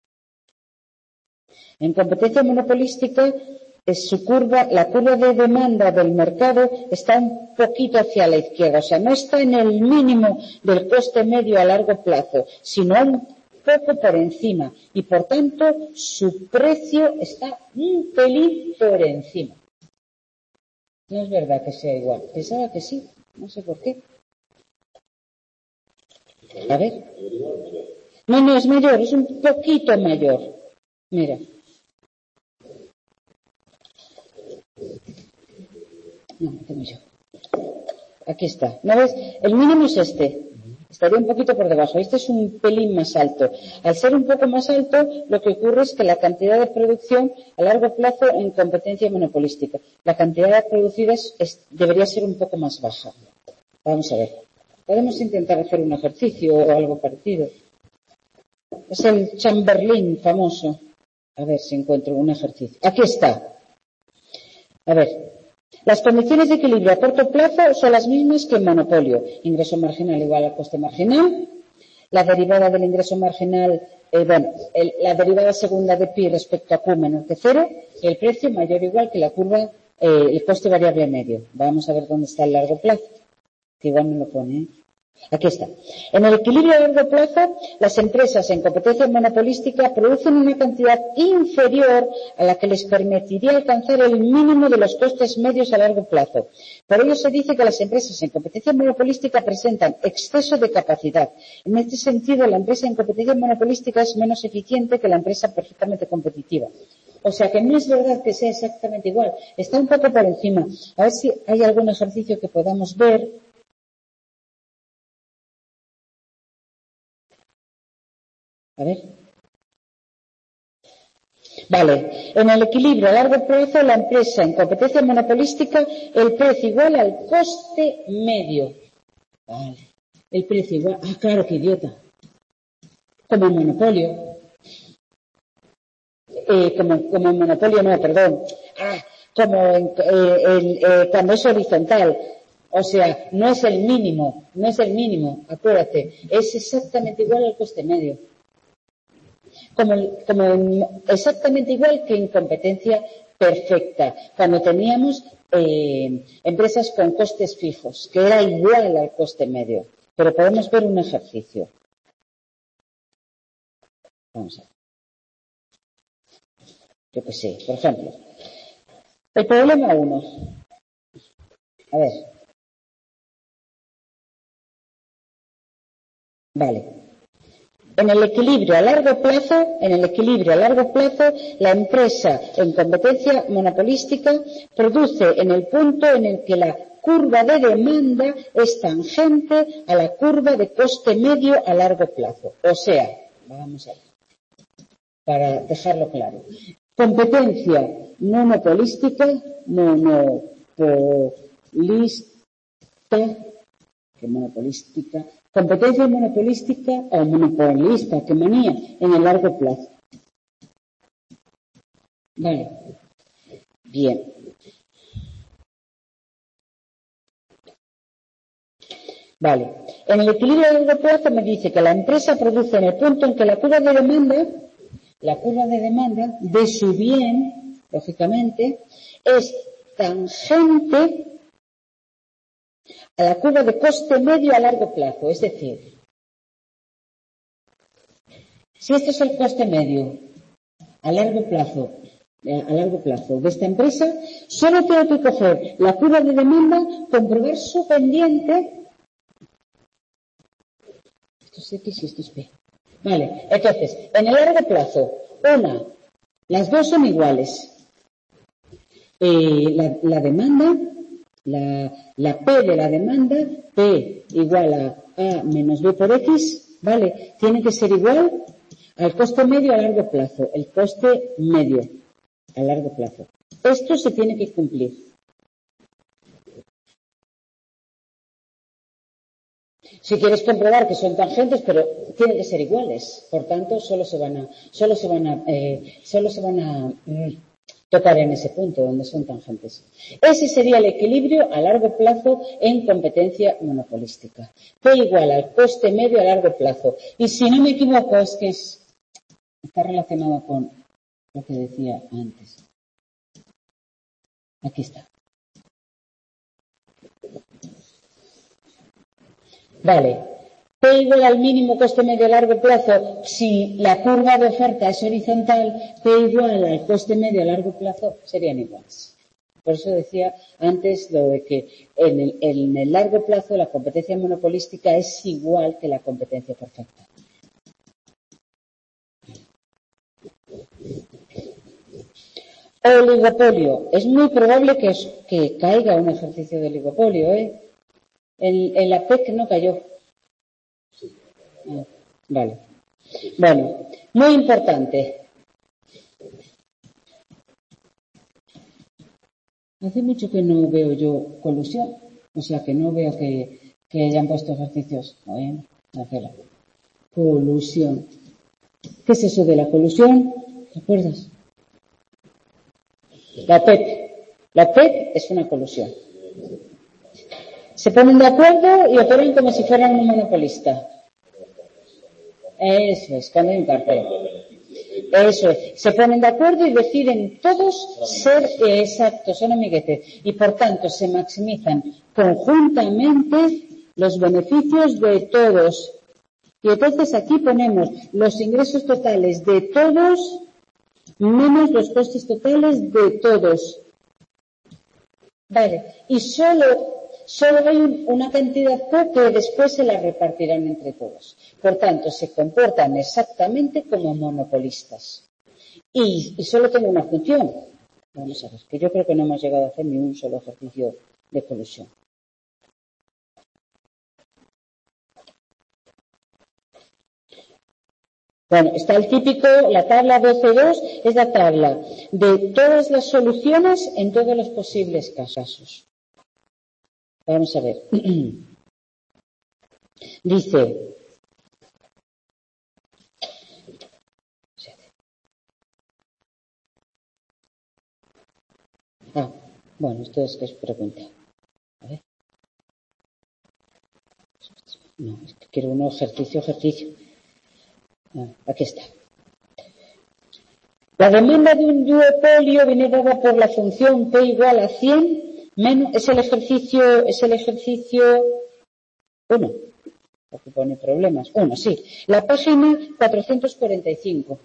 [SPEAKER 1] En competencia monopolística, es su curva, la curva de demanda del mercado está un poquito hacia la izquierda, o sea, no está en el mínimo del coste medio a largo plazo, sino un poco por encima, y por tanto su precio está un pelín por encima. No es verdad que sea igual, pensaba que sí, no sé por qué. A ver. No, no, es mayor, es un poquito mayor. Mira. No, no tengo yo. Aquí está. ¿No ves? El mínimo es este. Estaría un poquito por debajo. Este es un pelín más alto. Al ser un poco más alto, lo que ocurre es que la cantidad de producción a largo plazo en competencia monopolística, la cantidad producida es, es, debería ser un poco más baja. Vamos a ver. Podemos intentar hacer un ejercicio o algo parecido. Es el Chamberlain famoso. A ver si encuentro un ejercicio. Aquí está. A ver. Las condiciones de equilibrio a corto plazo son las mismas que en monopolio. Ingreso marginal igual al coste marginal. La derivada del ingreso marginal, eh, bueno, el, la derivada segunda de pi respecto a Q menor que cero. Y el precio mayor o igual que la curva, eh, el coste variable medio. Vamos a ver dónde está el largo plazo. Que igual me lo pone, ¿eh? Aquí está. En el equilibrio a largo plazo, las empresas en competencia monopolística producen una cantidad inferior a la que les permitiría alcanzar el mínimo de los costes medios a largo plazo. Por ello se dice que las empresas en competencia monopolística presentan exceso de capacidad. En este sentido, la empresa en competencia monopolística es menos eficiente que la empresa perfectamente competitiva. O sea que no es verdad que sea exactamente igual. Está un poco por encima. A ver si hay algún ejercicio que podamos ver. A ver. Vale, en el equilibrio a largo plazo, la empresa en competencia monopolística, el precio igual al coste medio. Vale, el precio igual. Ah, claro, qué idiota. Como en monopolio. Eh, como, como en monopolio, no, perdón. Ah, como en, eh, el, eh, cuando es horizontal. O sea, no es el mínimo, no es el mínimo, acuérdate, es exactamente igual al coste medio. Como, como en, exactamente igual que en competencia perfecta, cuando teníamos eh, empresas con costes fijos, que era igual al coste medio. Pero podemos ver un ejercicio. Vamos a ver. Yo qué sé, por ejemplo. El problema uno. A ver. Vale. En el equilibrio a largo plazo, en el equilibrio a largo plazo, la empresa en competencia monopolística produce en el punto en el que la curva de demanda es tangente a la curva de coste medio a largo plazo. O sea, vamos a ver, para dejarlo claro. Competencia monopolística, monopolista, que monopolística, competencia monopolística o monopolista, que manía, en el largo plazo. Vale. Bien. Vale. En el equilibrio a largo plazo me dice que la empresa produce en el punto en que la curva de demanda, la curva de demanda de su bien, lógicamente, es tangente a la curva de coste medio a largo plazo. Es decir, si este es el coste medio a largo plazo, a largo plazo de esta empresa, solo tengo que coger la curva de demanda, comprobar su pendiente. Esto es X y esto es P. Vale, entonces, en el largo plazo, una, las dos son iguales. Eh, la, la demanda, la, la P de la demanda, P igual a A menos B por X, vale, tiene que ser igual al coste medio a largo plazo, el coste medio a largo plazo. Esto se tiene que cumplir. Si quieres comprobar que son tangentes, pero tienen que ser iguales, por tanto, solo se van a, solo se van a, eh, solo se van a mm, tocar en ese punto donde son tangentes. Ese sería el equilibrio a largo plazo en competencia monopolística. P igual al coste medio a largo plazo. Y si no me equivoco, es que es, está relacionado con lo que decía antes. Aquí está. Vale. P igual al mínimo coste medio a largo plazo. Si la curva de oferta es horizontal, P igual al coste medio a largo plazo serían iguales. Por eso decía antes lo de que en el, en el largo plazo la competencia monopolística es igual que la competencia perfecta. Oligopolio. Es muy probable que, es, que caiga un ejercicio de oligopolio, ¿eh? En, en la P E C no cayó. Ah, vale. Bueno, muy importante. Hace mucho que no veo yo colusión, o sea que no veo que, que hayan puesto ejercicios. Bueno, Marcela. Colusión. ¿Qué es eso de la colusión? ¿Te acuerdas? La P E P. La P E P es una colusión. Se ponen de acuerdo y operan como si fueran un monopolista. Eso es, cuando hay un cartel. Eso es. Se ponen de acuerdo y deciden todos ser eh, exactos, son amiguetes. Y por tanto se maximizan conjuntamente los beneficios de todos. Y entonces aquí ponemos los ingresos totales de todos menos los costes totales de todos. Vale. Y solo Solo hay una cantidad Q que después se la repartirán entre todos. Por tanto, se comportan exactamente como monopolistas. Y, y solo tengo una función. Vamos a ver, que yo creo que no hemos llegado a hacer ni un solo ejercicio de colusión. Bueno, está el típico, la tabla doce dos es la tabla de todas las soluciones en todos los posibles casos. Vamos a ver. Dice, ah, bueno, esto es que es pregunta. A ver. No, es que quiero un ejercicio, ejercicio. Ah, aquí está. La demanda de un duopolio viene dada por la función P igual a cien menos, es el ejercicio, es el ejercicio uno, porque pone problemas, uno, sí. La página cuatrocientos cuarenta y cinco.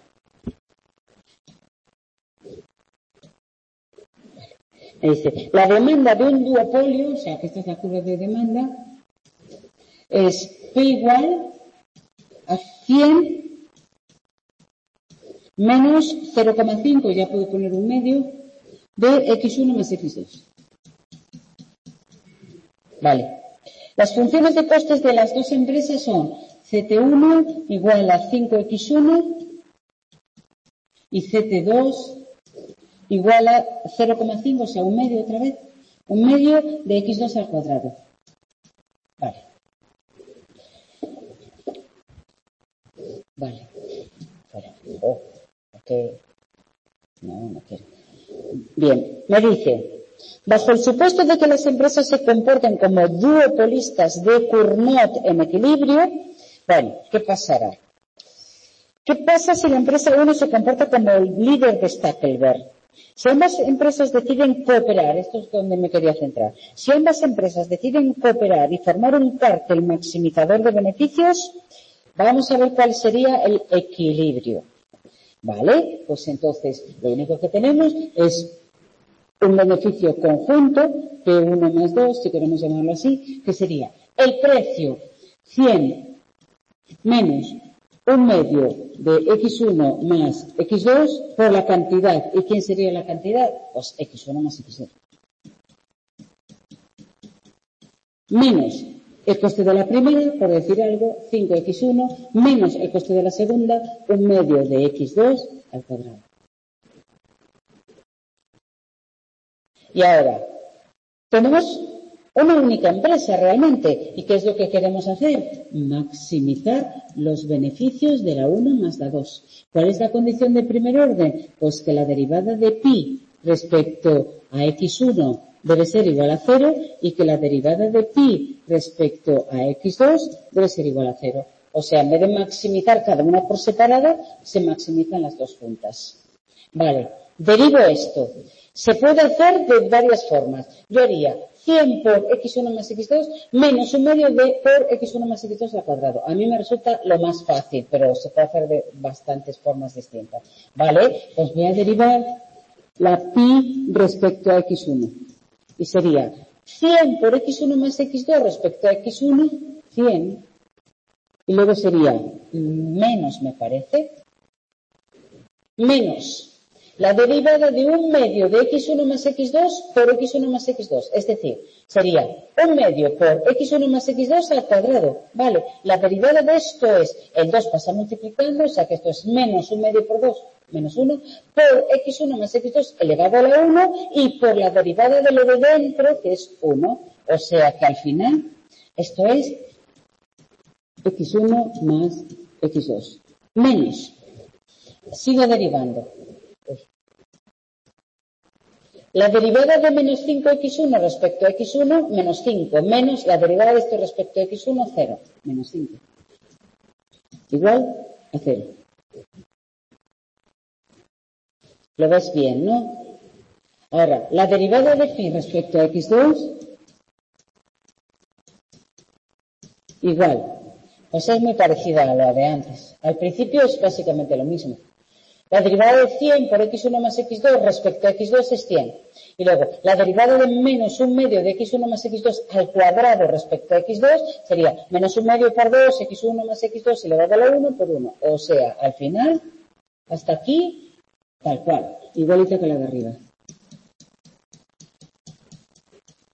[SPEAKER 1] Me dice, la demanda de un duopolio, o sea, que esta es la curva de demanda, es P igual a cien menos cero coma cinco, ya puedo poner un medio, de equis uno más equis dos. Vale. Las funciones de costes de las dos empresas son C T uno igual a cinco equis uno y C T dos igual a cero coma cinco, o sea, un medio otra vez, un medio de equis dos al cuadrado. Vale. Vale. Fuera. Oh, ok. No, no quiero. Bien, me dice, bajo el supuesto de que las empresas se comporten como duopolistas de Cournot en equilibrio, bueno, ¿qué pasará? ¿Qué pasa si la empresa uno se comporta como el líder de Stackelberg? Si ambas empresas deciden cooperar, esto es donde me quería centrar, si ambas empresas deciden cooperar y formar un cártel maximizador de beneficios, vamos a ver cuál sería el equilibrio. ¿Vale? Pues entonces lo único que tenemos es un beneficio conjunto, P uno más dos, si queremos llamarlo así, que sería el precio cien menos un medio de equis uno más equis dos por la cantidad. ¿Y quién sería la cantidad? Pues equis uno más equis dos. Menos el coste de la primera, por decir algo, cinco equis uno, menos el coste de la segunda, un medio de equis dos al cuadrado. Y ahora, tenemos una única empresa realmente. ¿Y qué es lo que queremos hacer? Maximizar los beneficios de la uno más la dos. ¿Cuál es la condición de primer orden? Pues que la derivada de pi respecto a equis uno debe ser igual a cero y que la derivada de pi respecto a equis dos debe ser igual a cero. O sea, en vez de maximizar cada una por separado, se maximizan las dos juntas. Vale, derivo esto. Se puede hacer de varias formas. Yo haría cien por equis uno más equis dos menos un medio de por equis uno más equis dos al cuadrado. A mí me resulta lo más fácil, pero se puede hacer de bastantes formas distintas. Vale, pues voy a derivar la pi respecto a equis uno. Y sería cien por equis uno más equis dos respecto a equis uno, cien. Y luego sería menos, me parece, menos la derivada de un medio de equis uno más equis dos por equis uno más equis dos. Es decir, sería un medio por equis uno más equis dos al cuadrado. Vale, la derivada de esto es, el dos pasa multiplicando, o sea que esto es menos un medio por dos, menos uno, por equis uno más equis dos elevado a la uno y por la derivada de lo de dentro, que es uno. O sea que al final, esto es equis uno más equis dos. Menos. Sigo derivando. La derivada de menos cinco equis uno respecto a equis uno, menos cinco, menos la derivada de esto respecto a equis uno, cero, menos cinco. Igual a cero. Lo ves bien, ¿no? Ahora, la derivada de phi respecto a equis dos, igual. O sea, es muy parecida a la de antes. Al principio es básicamente lo mismo. La derivada de cien por equis uno más equis dos respecto a equis dos es cien. Y luego, la derivada de menos un medio de equis uno más equis dos al cuadrado respecto a equis dos sería menos un medio por dos, equis uno más equis dos elevado a la uno por uno. O sea, al final, hasta aquí, tal cual. Igualita que la de arriba.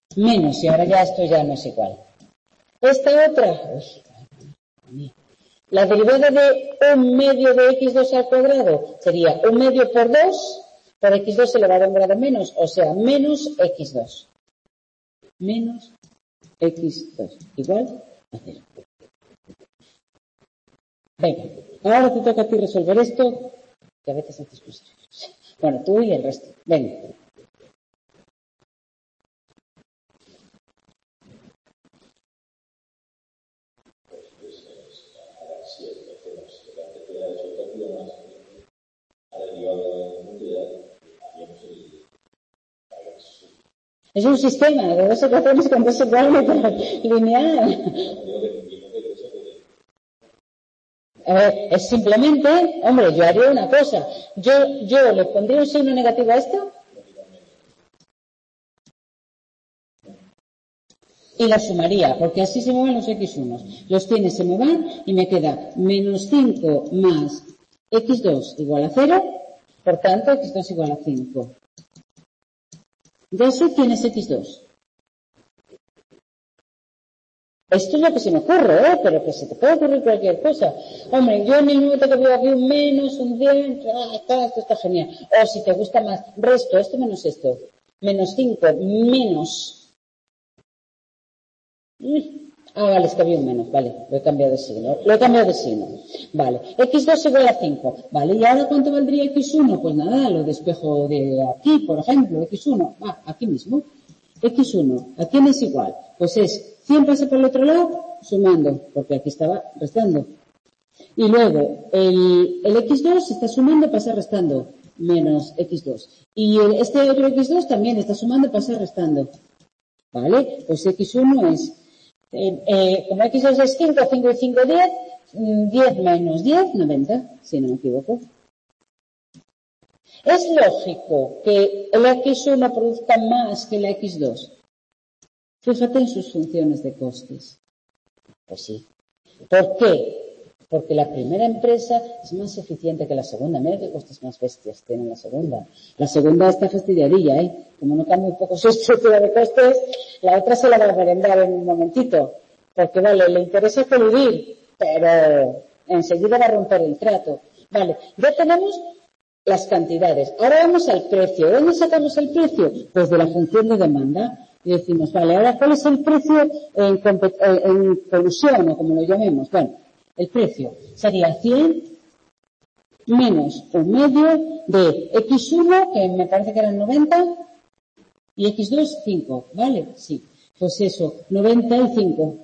[SPEAKER 1] Menos, y ahora ya esto ya no es igual. Esta otra... Uy, La derivada de un medio de equis dos al cuadrado sería un medio por dos por equis dos elevado a un grado menos, o sea, menos equis dos. Menos equis dos igual a cero. Venga, ahora te toca a ti resolver esto, que a veces haces cosas. Bueno, tú y el resto. Venga. Es un sistema de dos ecuaciones con dos ecuaciones lineal. A ver, es simplemente, hombre, yo haría una cosa. Yo, yo le pondría un signo negativo a esto y la sumaría, porque así se me van los equis uno. Los tienes se me van y me queda menos cinco más equis dos igual a cero, por tanto equis dos igual a cinco. De eso tienes equis dos. Esto es lo que se me ocurre, ¿eh? Pero que se te puede ocurrir cualquier cosa. Hombre, yo en el momento que veo aquí un menos, un diez, ah, está, esto está genial. O si te gusta más, resto, esto menos esto. Menos cinco, menos. Ah, vale, es que había un menos, vale, lo he cambiado de signo. Lo he cambiado de signo. Vale, equis dos igual a cinco. Vale, ¿y ahora cuánto valdría equis uno? Pues nada, lo despejo de aquí, por ejemplo, equis uno. Ah, aquí mismo. equis uno, ¿a quién es igual? Pues es cien pasa por el otro lado, sumando, porque aquí estaba restando. Y luego, el, el equis dos está sumando, pasa restando, menos equis dos. Y el, este otro equis dos también está sumando, pasa restando. ¿Vale? Pues equis uno es, eh, eh, como equis dos es cinco, cinco y cinco, diez, diez menos diez, noventa, si no me equivoco. ¿Es lógico que el equis uno produzca más que el equis dos? Fíjate en sus funciones de costes. Pues sí. ¿Por qué? Porque la primera empresa es más eficiente que la segunda. Mira qué costes más bestias tiene la segunda. La segunda está fastidiadilla, ¿eh? Como no cambia un poco su estructura de costes, la otra se la va a merendar en un momentito. Porque, vale, le interesa coludir, pero enseguida va a romper el trato. Vale, ya tenemos las cantidades. Ahora vamos al precio. ¿De dónde sacamos el precio? Pues de la función de demanda. Y decimos, vale, ahora ¿cuál es el precio en, en colusión o como lo llamemos? Bueno, el precio sería cien menos un medio de equis uno, que me parece que eran noventa, y equis dos, cinco, ¿vale? Sí, pues eso, noventa y cinco.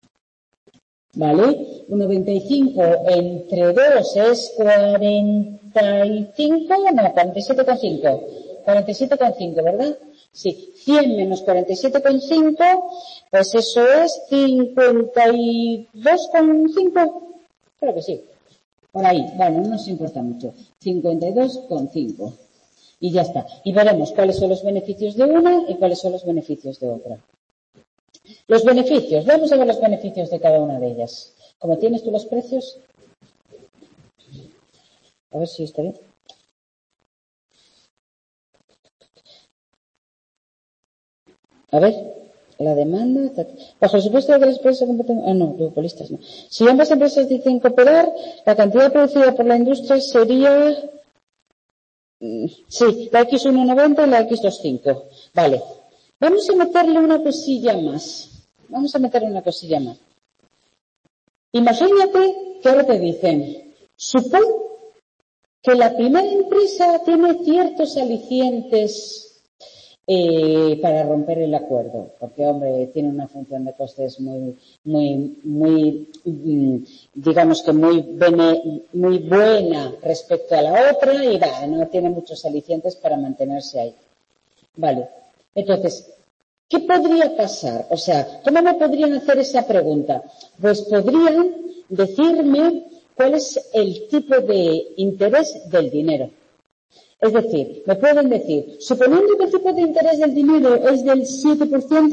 [SPEAKER 1] ¿Vale? Un noventa y cinco entre dos es cuarenta y cinco, no, cuarenta y siete coma cinco. cuarenta y siete coma cinco, ¿verdad? Sí, cien menos cuarenta y siete coma cinco, pues eso es cincuenta y dos coma cinco. Creo que sí. Por ahí, bueno, no nos importa mucho. cincuenta y dos coma cinco. Y ya está. Y veremos cuáles son los beneficios de una y cuáles son los beneficios de otra. Los beneficios. Vamos a ver los beneficios de cada una de ellas. ¿Cómo tienes tú los precios? A ver si está bien. A ver, la demanda, bajo el supuesto de que las empresas competen, ah no, duopolistas no. Si ambas empresas dicen cooperar, la cantidad producida por la industria sería, sí, la equis uno noventa y la equis dos cinco. Vale. Vamos a meterle una cosilla más. Vamos a meterle una cosilla más. Imagínate que ahora te dicen, supón que la primera empresa tiene ciertos alicientes Eh, para romper el acuerdo, porque hombre tiene una función de costes muy, muy, muy, digamos que muy, bene, muy buena respecto a la otra y vale, no tiene muchos alicientes para mantenerse ahí. Vale, entonces, ¿qué podría pasar? O sea, ¿cómo me podrían hacer esa pregunta? Pues podrían decirme cuál es el tipo de interés del dinero. Es decir, me pueden decir, suponiendo que el tipo de interés del dinero es del siete por ciento,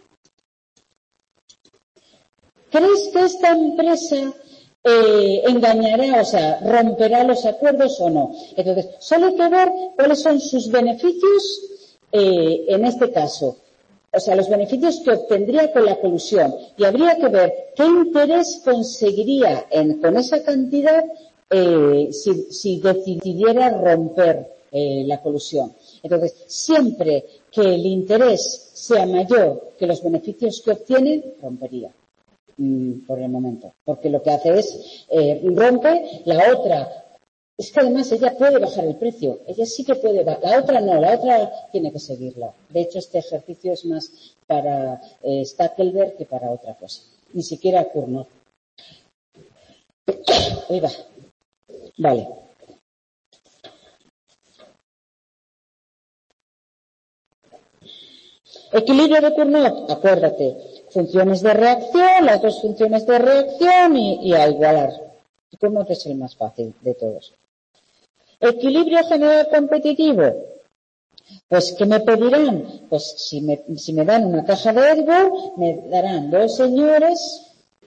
[SPEAKER 1] ¿crees que esta empresa eh, engañará, o sea, romperá los acuerdos o no? Entonces, solo hay que ver cuáles son sus beneficios eh, en este caso.
[SPEAKER 3] o sea, los beneficios que obtendría con la colusión, y habría que ver qué interés conseguiría en, con esa cantidad eh, si, si decidiera romper eh, la colusión. Entonces, siempre que el interés sea mayor que los beneficios que obtiene, rompería mm, por el momento, porque lo que hace es eh, rompe la otra. Es que además ella puede bajar el precio, ella sí que puede bajar, la otra no, la otra tiene que seguirla. De hecho, este ejercicio es más para eh, Stackelberg que para otra cosa, ni siquiera Cournot. Ahí va. Vale. Equilibrio de Cournot, acuérdate, funciones de reacción, las dos funciones de reacción y, y a igualar. Cournot es el más fácil de todos. Equilibrio general competitivo. Pues, ¿qué me pedirán? Pues, si me, si me dan una caja de Edgar, me darán dos señores,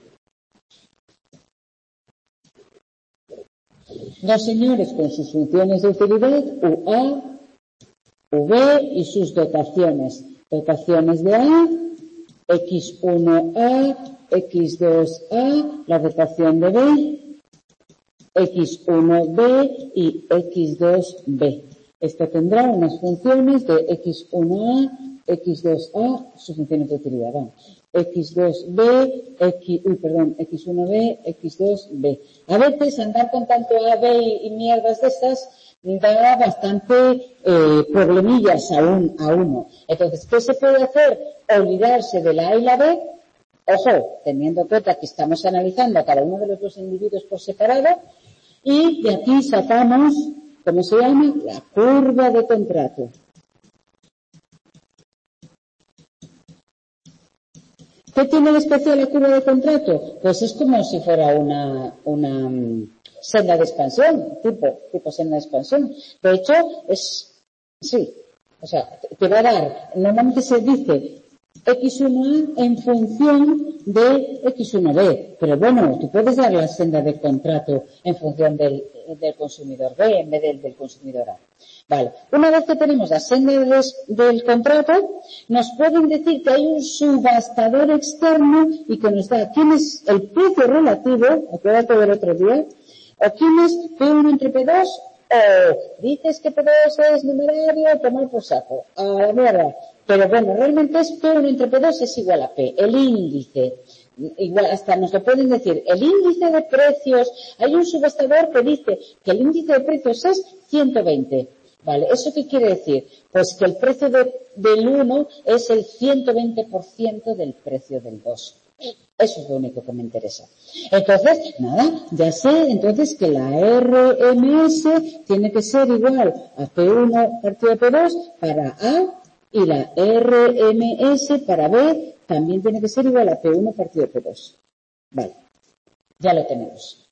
[SPEAKER 3] dos señores con sus funciones de utilidad, U A, U B y sus dotaciones. Dotaciones de A, equis uno A, equis dos A, la dotación de B, equis uno B y equis dos B. Esto tendrá unas funciones de equis uno A, equis dos A, sus funciones de utilidad. Vamos. equis dos B, X, uy, perdón, equis uno B, equis dos B. A veces andar con tanto A, B y, y mierdas de estas da bastante eh, problemillas a, un, a uno. Entonces, ¿qué se puede hacer? Olvidarse de la A y la B. Ojo, teniendo en cuenta que estamos analizando a cada uno de los dos individuos por separado, y de aquí sacamos, ¿cómo se llama? La curva de contrato. ¿Qué tiene de especial la curva de contrato? Pues es como si fuera una, una um, senda de expansión, tipo, tipo senda de expansión. De hecho, es, sí, o sea, te va a dar, normalmente se dice equis uno A en función de equis uno B, pero bueno, tú puedes dar la senda de contrato en función del, del consumidor B en vez del, del consumidor A. Vale, una vez que tenemos la senda del, del contrato, nos pueden decir que hay un subastador externo y que nos da quién es el precio relativo, acuérdate del otro día, o quién es P uno entre P dos, o dices que P dos es numerario, tomar por saco, a la mierda. Pero bueno, realmente es P uno entre P dos es igual a P, el índice. Igual, hasta nos lo pueden decir, el índice de precios, hay un subastador que dice que el índice de precios es ciento veinte. Vale, ¿eso qué quiere decir? Pues que el precio de, del uno es el ciento veinte por ciento del precio del dos. Eso es lo único que me interesa. Entonces, nada, ya sé entonces que la R M S tiene que ser igual a P uno partido de P dos para A, y la R M S para B también tiene que ser igual a P uno partido de P dos. Vale, ya lo tenemos.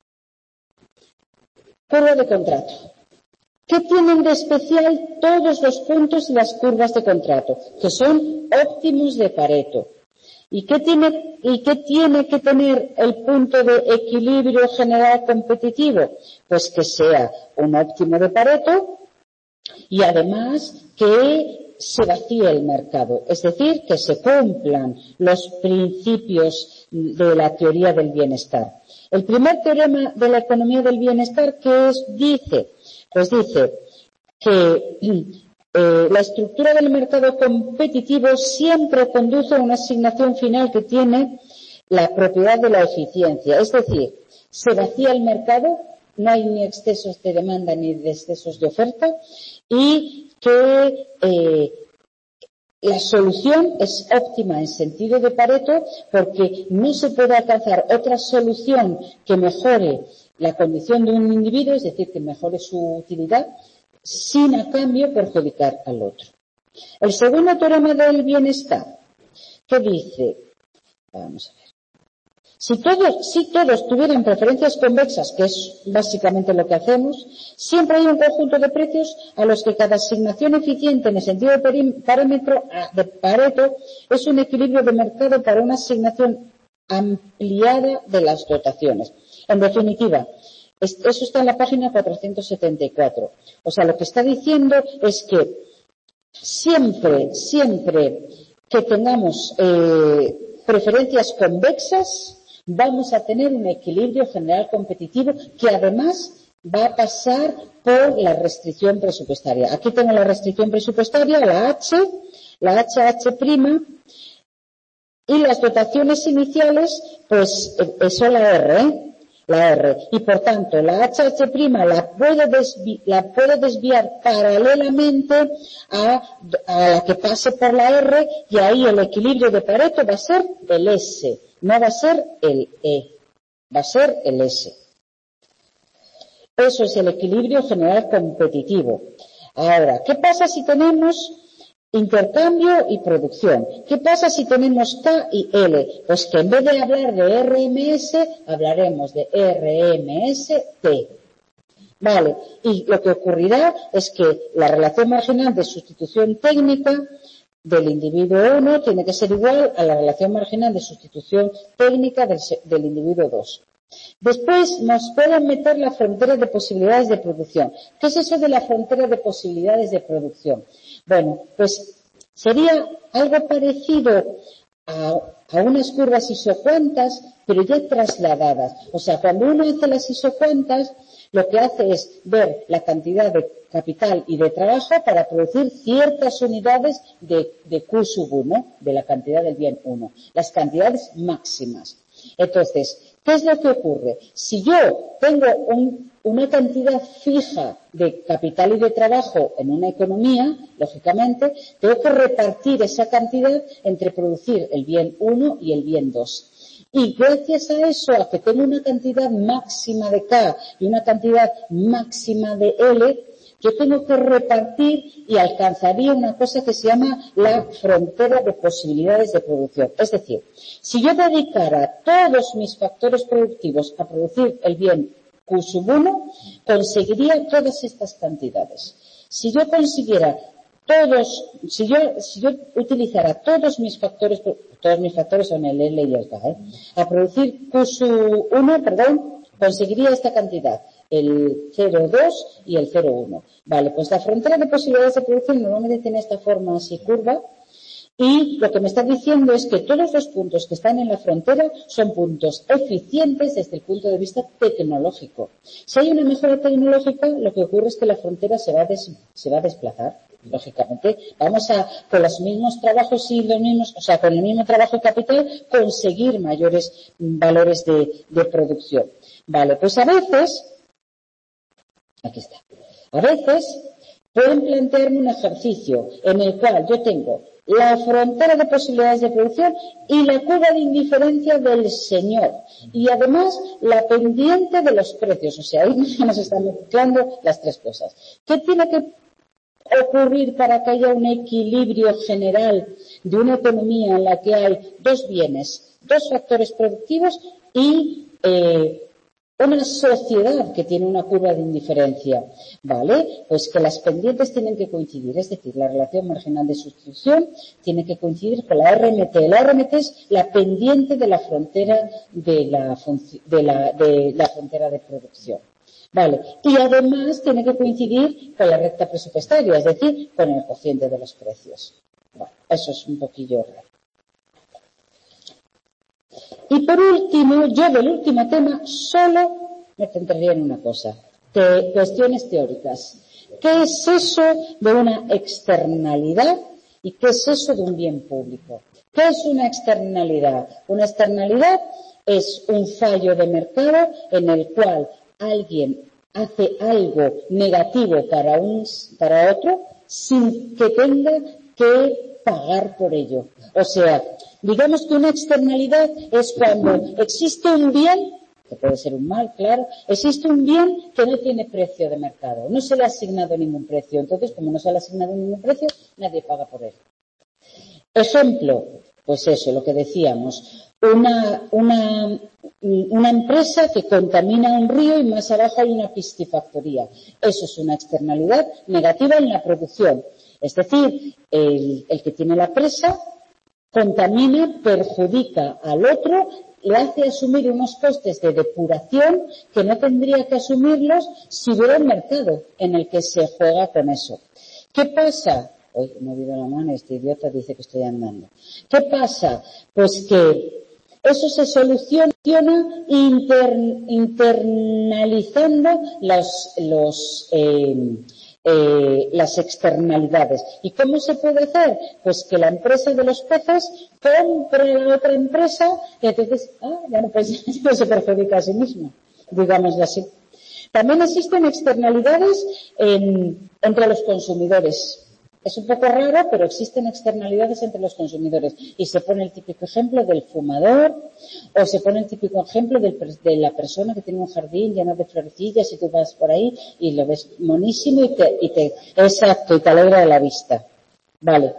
[SPEAKER 3] Curva de contrato. ¿Qué tienen de especial todos los puntos y las curvas de contrato? Que son óptimos de Pareto. ¿Y qué tiene, y qué tiene que tener el punto de equilibrio general competitivo? Pues que sea un óptimo de Pareto y además que se vacíe el mercado. Es decir, que se cumplan los principios de la teoría del bienestar. El primer teorema de la economía del bienestar, ¿qué es? Dice, pues dice que eh, la estructura del mercado competitivo siempre conduce a una asignación final que tiene la propiedad de la eficiencia. Es decir, se vacía el mercado, no hay ni excesos de demanda ni de excesos de oferta y que eh, la solución es óptima en sentido de Pareto porque no se puede alcanzar otra solución que mejore la condición de un individuo, es decir, que mejore su utilidad, sin a cambio perjudicar al otro. El segundo teorema del bienestar, ¿qué dice? Vamos a ver. Si todos, si todos tuvieran preferencias convexas, que es básicamente lo que hacemos, siempre hay un conjunto de precios a los que cada asignación eficiente en el sentido de parámetro de Pareto es un equilibrio de mercado para una asignación ampliada de las dotaciones. En definitiva, eso está en la página cuatrocientos setenta y cuatro. O sea, lo que está diciendo es que siempre, siempre que tengamos eh, preferencias convexas, vamos a tener un equilibrio general competitivo que además va a pasar por la restricción presupuestaria. Aquí tengo la restricción presupuestaria, la H, la H H', y las dotaciones iniciales, pues eso la R, ¿eh? La R. Y por tanto, la H H' la puedo, desvi la puedo desviar paralelamente a, a la que pase por la R, y ahí el equilibrio de Pareto va a ser el S, no va a ser el E, va a ser el S. Eso es el equilibrio general competitivo. Ahora, ¿qué pasa si tenemos intercambio y producción? ¿Qué pasa si tenemos K y L? Pues que en vez de hablar de R M S, hablaremos de R M S T. Vale, y lo que ocurrirá es que la relación marginal de sustitución técnica del individuo uno tiene que ser igual a la relación marginal de sustitución técnica del, del individuo dos. Después nos pueden meter la frontera de posibilidades de producción. ¿Qué es eso de la frontera de posibilidades de producción? Bueno, pues sería algo parecido a, a unas curvas isocuantas, pero ya trasladadas. O sea, cuando uno hace las isocuantas, lo que hace es ver la cantidad de capital y de trabajo para producir ciertas unidades de, de Q sub uno, de la cantidad del bien uno, las cantidades máximas. Entonces, ¿qué es lo que ocurre? Si yo tengo un, una cantidad fija de capital y de trabajo en una economía, lógicamente, tengo que repartir esa cantidad entre producir el bien uno y el bien dos. Y gracias a eso, a que tengo una cantidad máxima de K y una cantidad máxima de L, yo tengo que repartir y alcanzaría una cosa que se llama la frontera de posibilidades de producción. Es decir, si yo dedicara todos mis factores productivos a producir el bien Q sub uno, conseguiría todas estas cantidades. Si yo consiguiera todos, si yo, si yo utilizara todos mis factores, todos mis factores son el L y el K, ¿eh? a producir Q sub uno, perdón, conseguiría esta cantidad, el cero coma dos y el cero coma uno. Vale, pues la frontera de posibilidades de producción normalmente tiene esta forma así curva, y lo que me está diciendo es que todos los puntos que están en la frontera son puntos eficientes desde el punto de vista tecnológico. Si hay una mejora tecnológica, lo que ocurre es que la frontera se va a, des, se va a desplazar. Lógicamente, vamos a, con los mismos trabajos y los mismos, o sea, con el mismo trabajo y capital, conseguir mayores valores de, de producción. Vale, pues a veces, aquí está, a veces pueden plantearme un ejercicio en el cual yo tengo la frontera de posibilidades de producción y la curva de indiferencia del señor, y además la pendiente de los precios. O sea, ahí nos están mezclando las tres cosas. ¿Qué tiene que ocurrir para que haya un equilibrio general de una economía en la que hay dos bienes, dos factores productivos y eh, una sociedad que tiene una curva de indiferencia? ¿Vale? Pues que las pendientes tienen que coincidir, es decir, la relación marginal de sustitución tiene que coincidir con la R M T. La R M T es la pendiente de la frontera de la, de la, de la frontera de producción. Vale, y además tiene que coincidir con la recta presupuestaria, es decir, con el cociente de los precios. Bueno, eso es un poquillo raro. Y por último, yo del último tema solo me centraría en una cosa, de cuestiones teóricas. ¿Qué es eso de una externalidad y qué es eso de un bien público? ¿Qué es una externalidad? Una externalidad es un fallo de mercado en el cual alguien hace algo negativo para un, para otro sin que tenga que pagar por ello. O sea, digamos que una externalidad es cuando existe un bien, que puede ser un mal, claro, existe un bien que no tiene precio de mercado, no se le ha asignado ningún precio. Entonces, como no se le ha asignado ningún precio, nadie paga por él. Ejemplo, pues eso, lo que decíamos, una, una, una empresa que contamina un río y más abajo hay una piscifactoría. Eso es una externalidad negativa en la producción. Es decir, el, el que tiene la presa contamina, perjudica al otro, le hace asumir unos costes de depuración que no tendría que asumirlos si hubiera un mercado en el que se juega con eso. ¿Qué pasa? Hoy he movido la mano y este idiota dice que estoy andando. ¿Qué pasa? Pues que eso se soluciona inter, internalizando los, los, eh, eh, las externalidades. ¿Y cómo se puede hacer? Pues que la empresa de los peces compre a la otra empresa y entonces, ah, bueno, pues no se perjudica a sí mismo, digámoslo así. También existen externalidades en, entre los consumidores. Es un poco raro, pero existen externalidades entre los consumidores. Y se pone el típico ejemplo del fumador, o se pone el típico ejemplo del, de la persona que tiene un jardín lleno de florecillas y tú vas por ahí y lo ves monísimo y te, y te, exacto, y te alegra de la vista. Vale.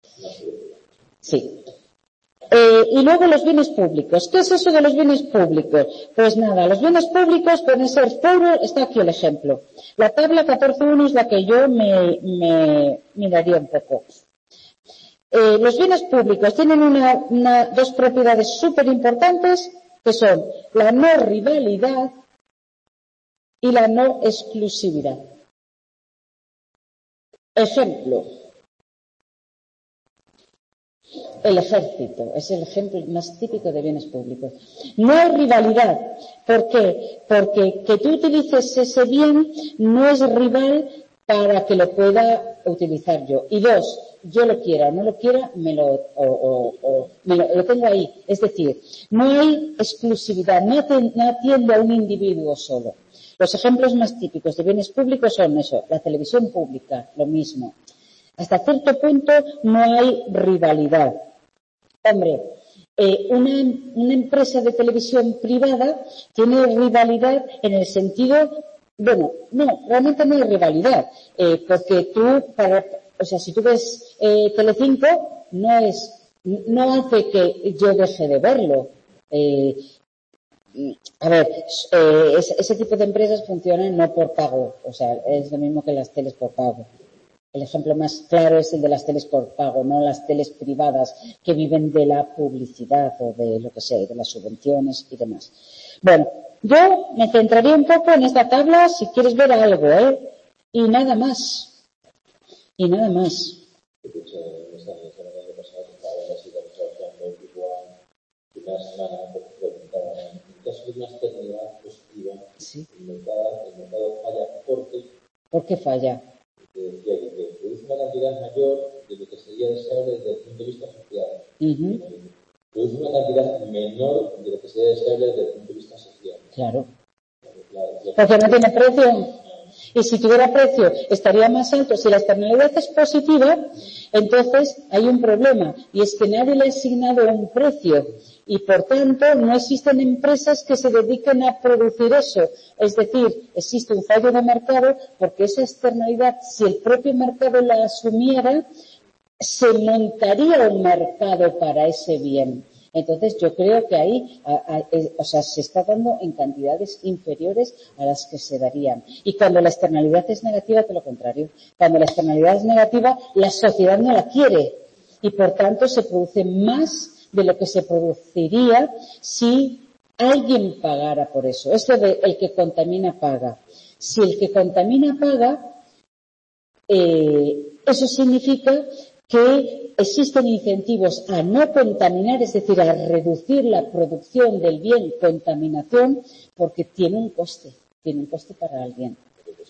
[SPEAKER 3] Sí. Eh, y luego los bienes públicos. ¿Qué es eso de los bienes públicos? Pues nada, los bienes públicos pueden ser puro, está aquí el ejemplo. La tabla catorce punto uno es la que yo me, me miraría un poco. Eh, los bienes públicos tienen una, una, dos propiedades súper importantes que son la no rivalidad y la no exclusividad. Ejemplo. El ejército es el ejemplo más típico de bienes públicos. No hay rivalidad. ¿Por qué? Porque que tú utilices ese bien no es rival para que lo pueda utilizar yo. Y dos, yo lo quiera o no lo quiera, me lo, o, o, o, me lo, lo tengo ahí. Es decir, no hay exclusividad, no atiende a un individuo solo. Los ejemplos más típicos de bienes públicos son eso, la televisión pública, lo mismo. Hasta cierto punto no hay rivalidad. Hombre, eh, una, una empresa de televisión privada tiene rivalidad en el sentido, bueno, no, realmente no hay rivalidad, eh, porque tú, para, o sea, si tú ves eh, Telecinco, no es, no hace que yo deje de verlo. Eh, a ver, eh, ese, ese tipo de empresas funcionan no por pago, o sea, es lo mismo que las teles por pago. El ejemplo más claro es el de las teles por pago, no las teles privadas que viven de la publicidad o de lo que sea, de las subvenciones y demás. Bueno, yo me centraría un poco en esta tabla si quieres ver algo, ¿eh? Y nada más. Y nada más. Sí. ¿Por qué falla?
[SPEAKER 4] Decía que produce una cantidad mayor de lo que sería deseable desde el punto de vista social.
[SPEAKER 3] Uh-huh.
[SPEAKER 4] Produce una cantidad menor de lo que sería deseable desde el punto de vista social.
[SPEAKER 3] Claro. Porque no tiene precio. Y si tuviera precio, estaría más alto. Si la externalidad es positiva, entonces hay un problema. Y es que nadie le ha asignado un precio. Y por tanto, no existen empresas que se dediquen a producir eso. Es decir, existe un fallo de mercado porque esa externalidad, si el propio mercado la asumiera, se montaría un mercado para ese bien. Entonces, yo creo que ahí, a, a, es, o sea, se está dando en cantidades inferiores a las que se darían. Y cuando la externalidad es negativa, todo lo contrario. Cuando la externalidad es negativa, la sociedad no la quiere. Y por tanto, se produce más de lo que se produciría si alguien pagara por eso. Esto de el que contamina paga. Si el que contamina paga, eh, eso significa que existen incentivos a no contaminar, es decir, a reducir la producción del bien contaminación, porque tiene un coste, tiene un coste para alguien.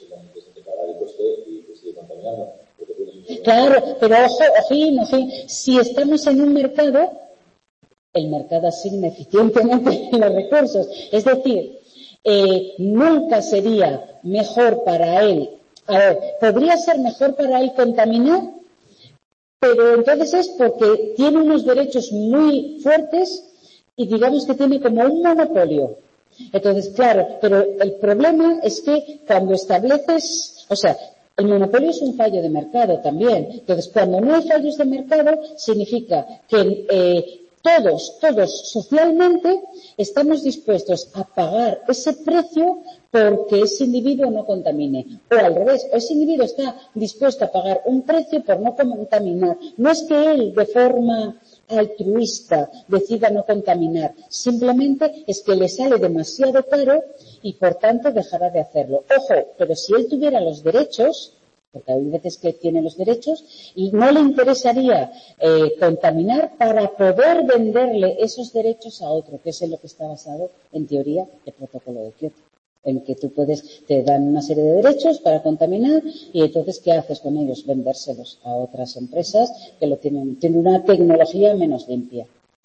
[SPEAKER 3] Claro, pero ojo, ojín, ojín, si estamos en un mercado, el mercado asigna eficientemente los recursos. Es decir, eh, nunca sería mejor para él, a ver, podría ser mejor para él contaminar, pero entonces es porque tiene unos derechos muy fuertes y digamos que tiene como un monopolio. Entonces, claro, pero el problema es que cuando estableces, o sea, el monopolio es un fallo de mercado también. Entonces, cuando no hay fallos de mercado, significa que eh, todos, todos socialmente estamos dispuestos a pagar ese precio porque ese individuo no contamine. O al revés, ese individuo está dispuesto a pagar un precio por no contaminar. No es que él, de forma altruista, decida no contaminar. Simplemente es que le sale demasiado caro y por tanto dejará de hacerlo. Ojo, pero si él tuviera los derechos, porque hay veces que tiene los derechos y no le interesaría eh, contaminar para poder venderle esos derechos a otro, que es en lo que está basado, en teoría, el protocolo de Kioto, en que tú puedes, te dan una serie de derechos para contaminar y entonces, ¿qué haces con ellos? Vendérselos a otras empresas que lo tienen, tienen una tecnología menos limpia.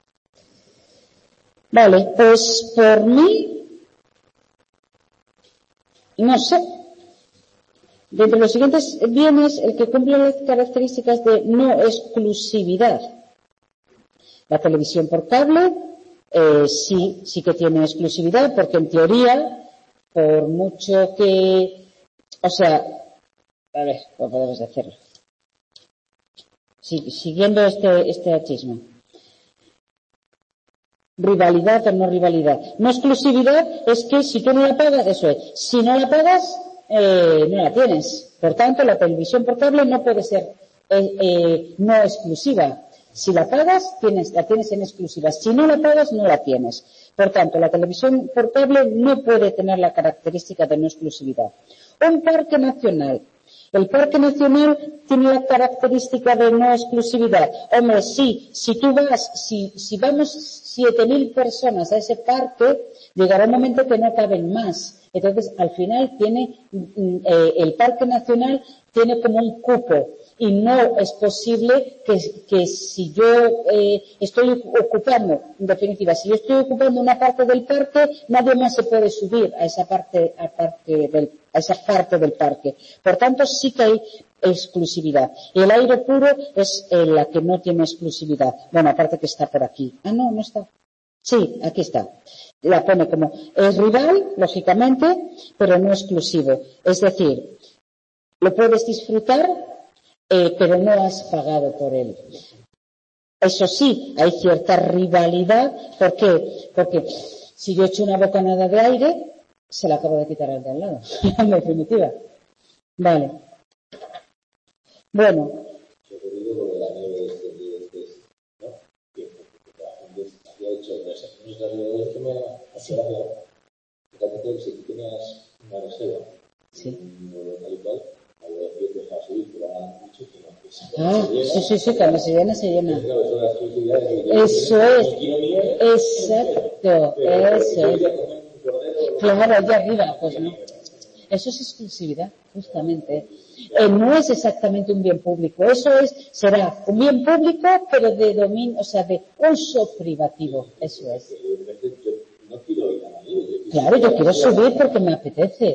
[SPEAKER 3] Vale, pues por mí, no sé. De entre los siguientes bienes, el que cumple las características de no exclusividad. La televisión por cable, eh, sí, sí que tiene exclusividad, porque en teoría, por mucho que, o sea, a ver, ¿cómo podemos hacerlo? Sí, siguiendo este, este achismo. Rivalidad o no rivalidad. No exclusividad es que si tú no la pagas, eso es. Si no la pagas, eh, no la tienes. Por tanto, la televisión por cable no puede ser eh, eh, no exclusiva. Si la pagas, tienes, la tienes en exclusiva. Si no la pagas, no la tienes. Por tanto, la televisión por cable no puede tener la característica de no exclusividad. Un parque nacional. El parque nacional tiene la característica de no exclusividad. Hombre, sí, si tú vas, si, si vamos siete mil personas a ese parque, llegará un momento que no caben más. Entonces, al final tiene, eh, el parque nacional tiene como un cupo. Y no es posible que, que si yo eh, estoy ocupando, en definitiva, si yo estoy ocupando una parte del parque, nadie más se puede subir a esa parte, a parte del, a esa parte del parque. Por tanto, sí que hay exclusividad. Y el aire puro es eh, la que no tiene exclusividad. Bueno, aparte que está por aquí. Ah, no, no está. Sí, aquí está. La pone como, es rival, lógicamente, pero no exclusivo. Es decir, lo puedes disfrutar, Eh, pero no has pagado por él. Eso sí, hay cierta rivalidad. ¿Por qué? Porque si yo echo una bocanada de aire, se la acabo de quitar al de al lado. En definitiva. Vale. Bueno.
[SPEAKER 4] Yo te digo lo de la nieve de este día, ¿no? Que la gente había hecho nuestra nieve que me hacía la peor. Fíjate que si tú tenías una reserva,
[SPEAKER 3] sí.
[SPEAKER 4] tal y cual, había que dejar subir, pero han dicho que no.
[SPEAKER 3] Ah, sí, sí, sí, cuando se llena, se llena. Eso es, exacto, eso es. Claro, allá arriba, pues no. Eso es exclusividad, justamente. Eh, no es exactamente un bien público, eso es, será un bien público, pero de dominio, o sea, de uso privativo, eso es. Claro, yo quiero subir porque me apetece.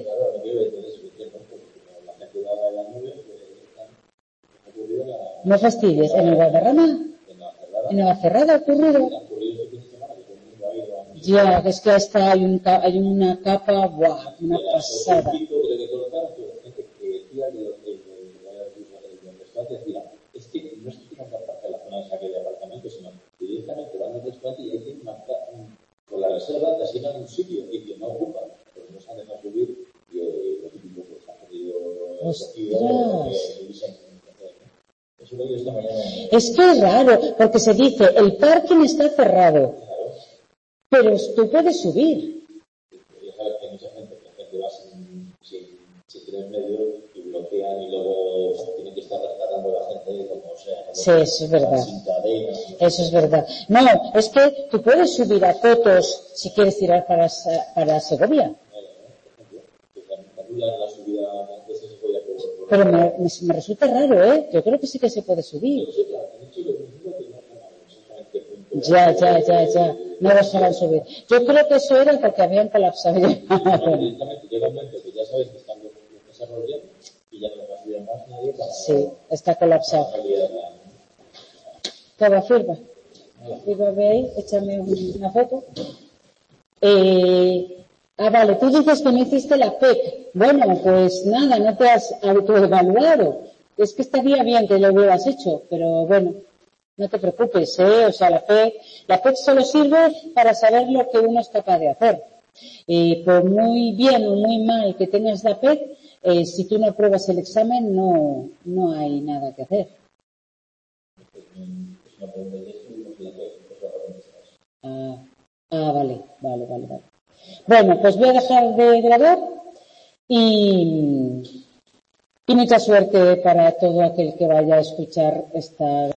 [SPEAKER 3] No fastidies. ¿En el Guadarrama? ¿En Navacerrada ha ocurrido? Ya, es que hasta hay, un, hay una capa, ¡buah! Una pasada.
[SPEAKER 4] Es que no es que tengan que aparcar la zona de saque de apartamentos, sino que directamente van al trasplante y hay que marcar con la reserva, te asignan un sitio y que no ocupan, porque no se han dejado subir y eh, los típicos pues han pedido
[SPEAKER 3] es que es raro, porque se dice, el parking está cerrado, pero tú puedes subir.
[SPEAKER 4] Ya sabes que hay mucha gente que gente va sin, sin, sin tener medio y bloquean y luego tienen que estar rescatando a la gente como sea. Como
[SPEAKER 3] sí, eso es verdad.
[SPEAKER 4] Sin cadena,
[SPEAKER 3] eso es verdad. No, es que tú puedes subir a fotos si quieres tirar para, para Segovia. Pero me, me, me resulta raro, ¿eh? Yo creo que sí que se puede subir. Ya, ya, ya, ya. No dejarán subir. Yo creo que eso era porque habían colapsado ya. Sí, está colapsado. Cada firma. Firma, ve ahí, échame una foto. Eh... Ah, vale, tú dices que no hiciste la P E C. Bueno, pues nada, no te has autoevaluado. Es que estaría bien que lo hubieras hecho, pero bueno, no te preocupes, ¿eh? O sea, la P E C, la P E C solo sirve para saber lo que uno es capaz de hacer. Y por muy bien o muy mal que tengas la P E C, eh, si tú no apruebas el examen, no, no hay nada que hacer. Ah, ah, vale, vale, vale, vale. Bueno, pues voy a dejar de grabar y, Y mucha suerte para todo aquel que vaya a escuchar esta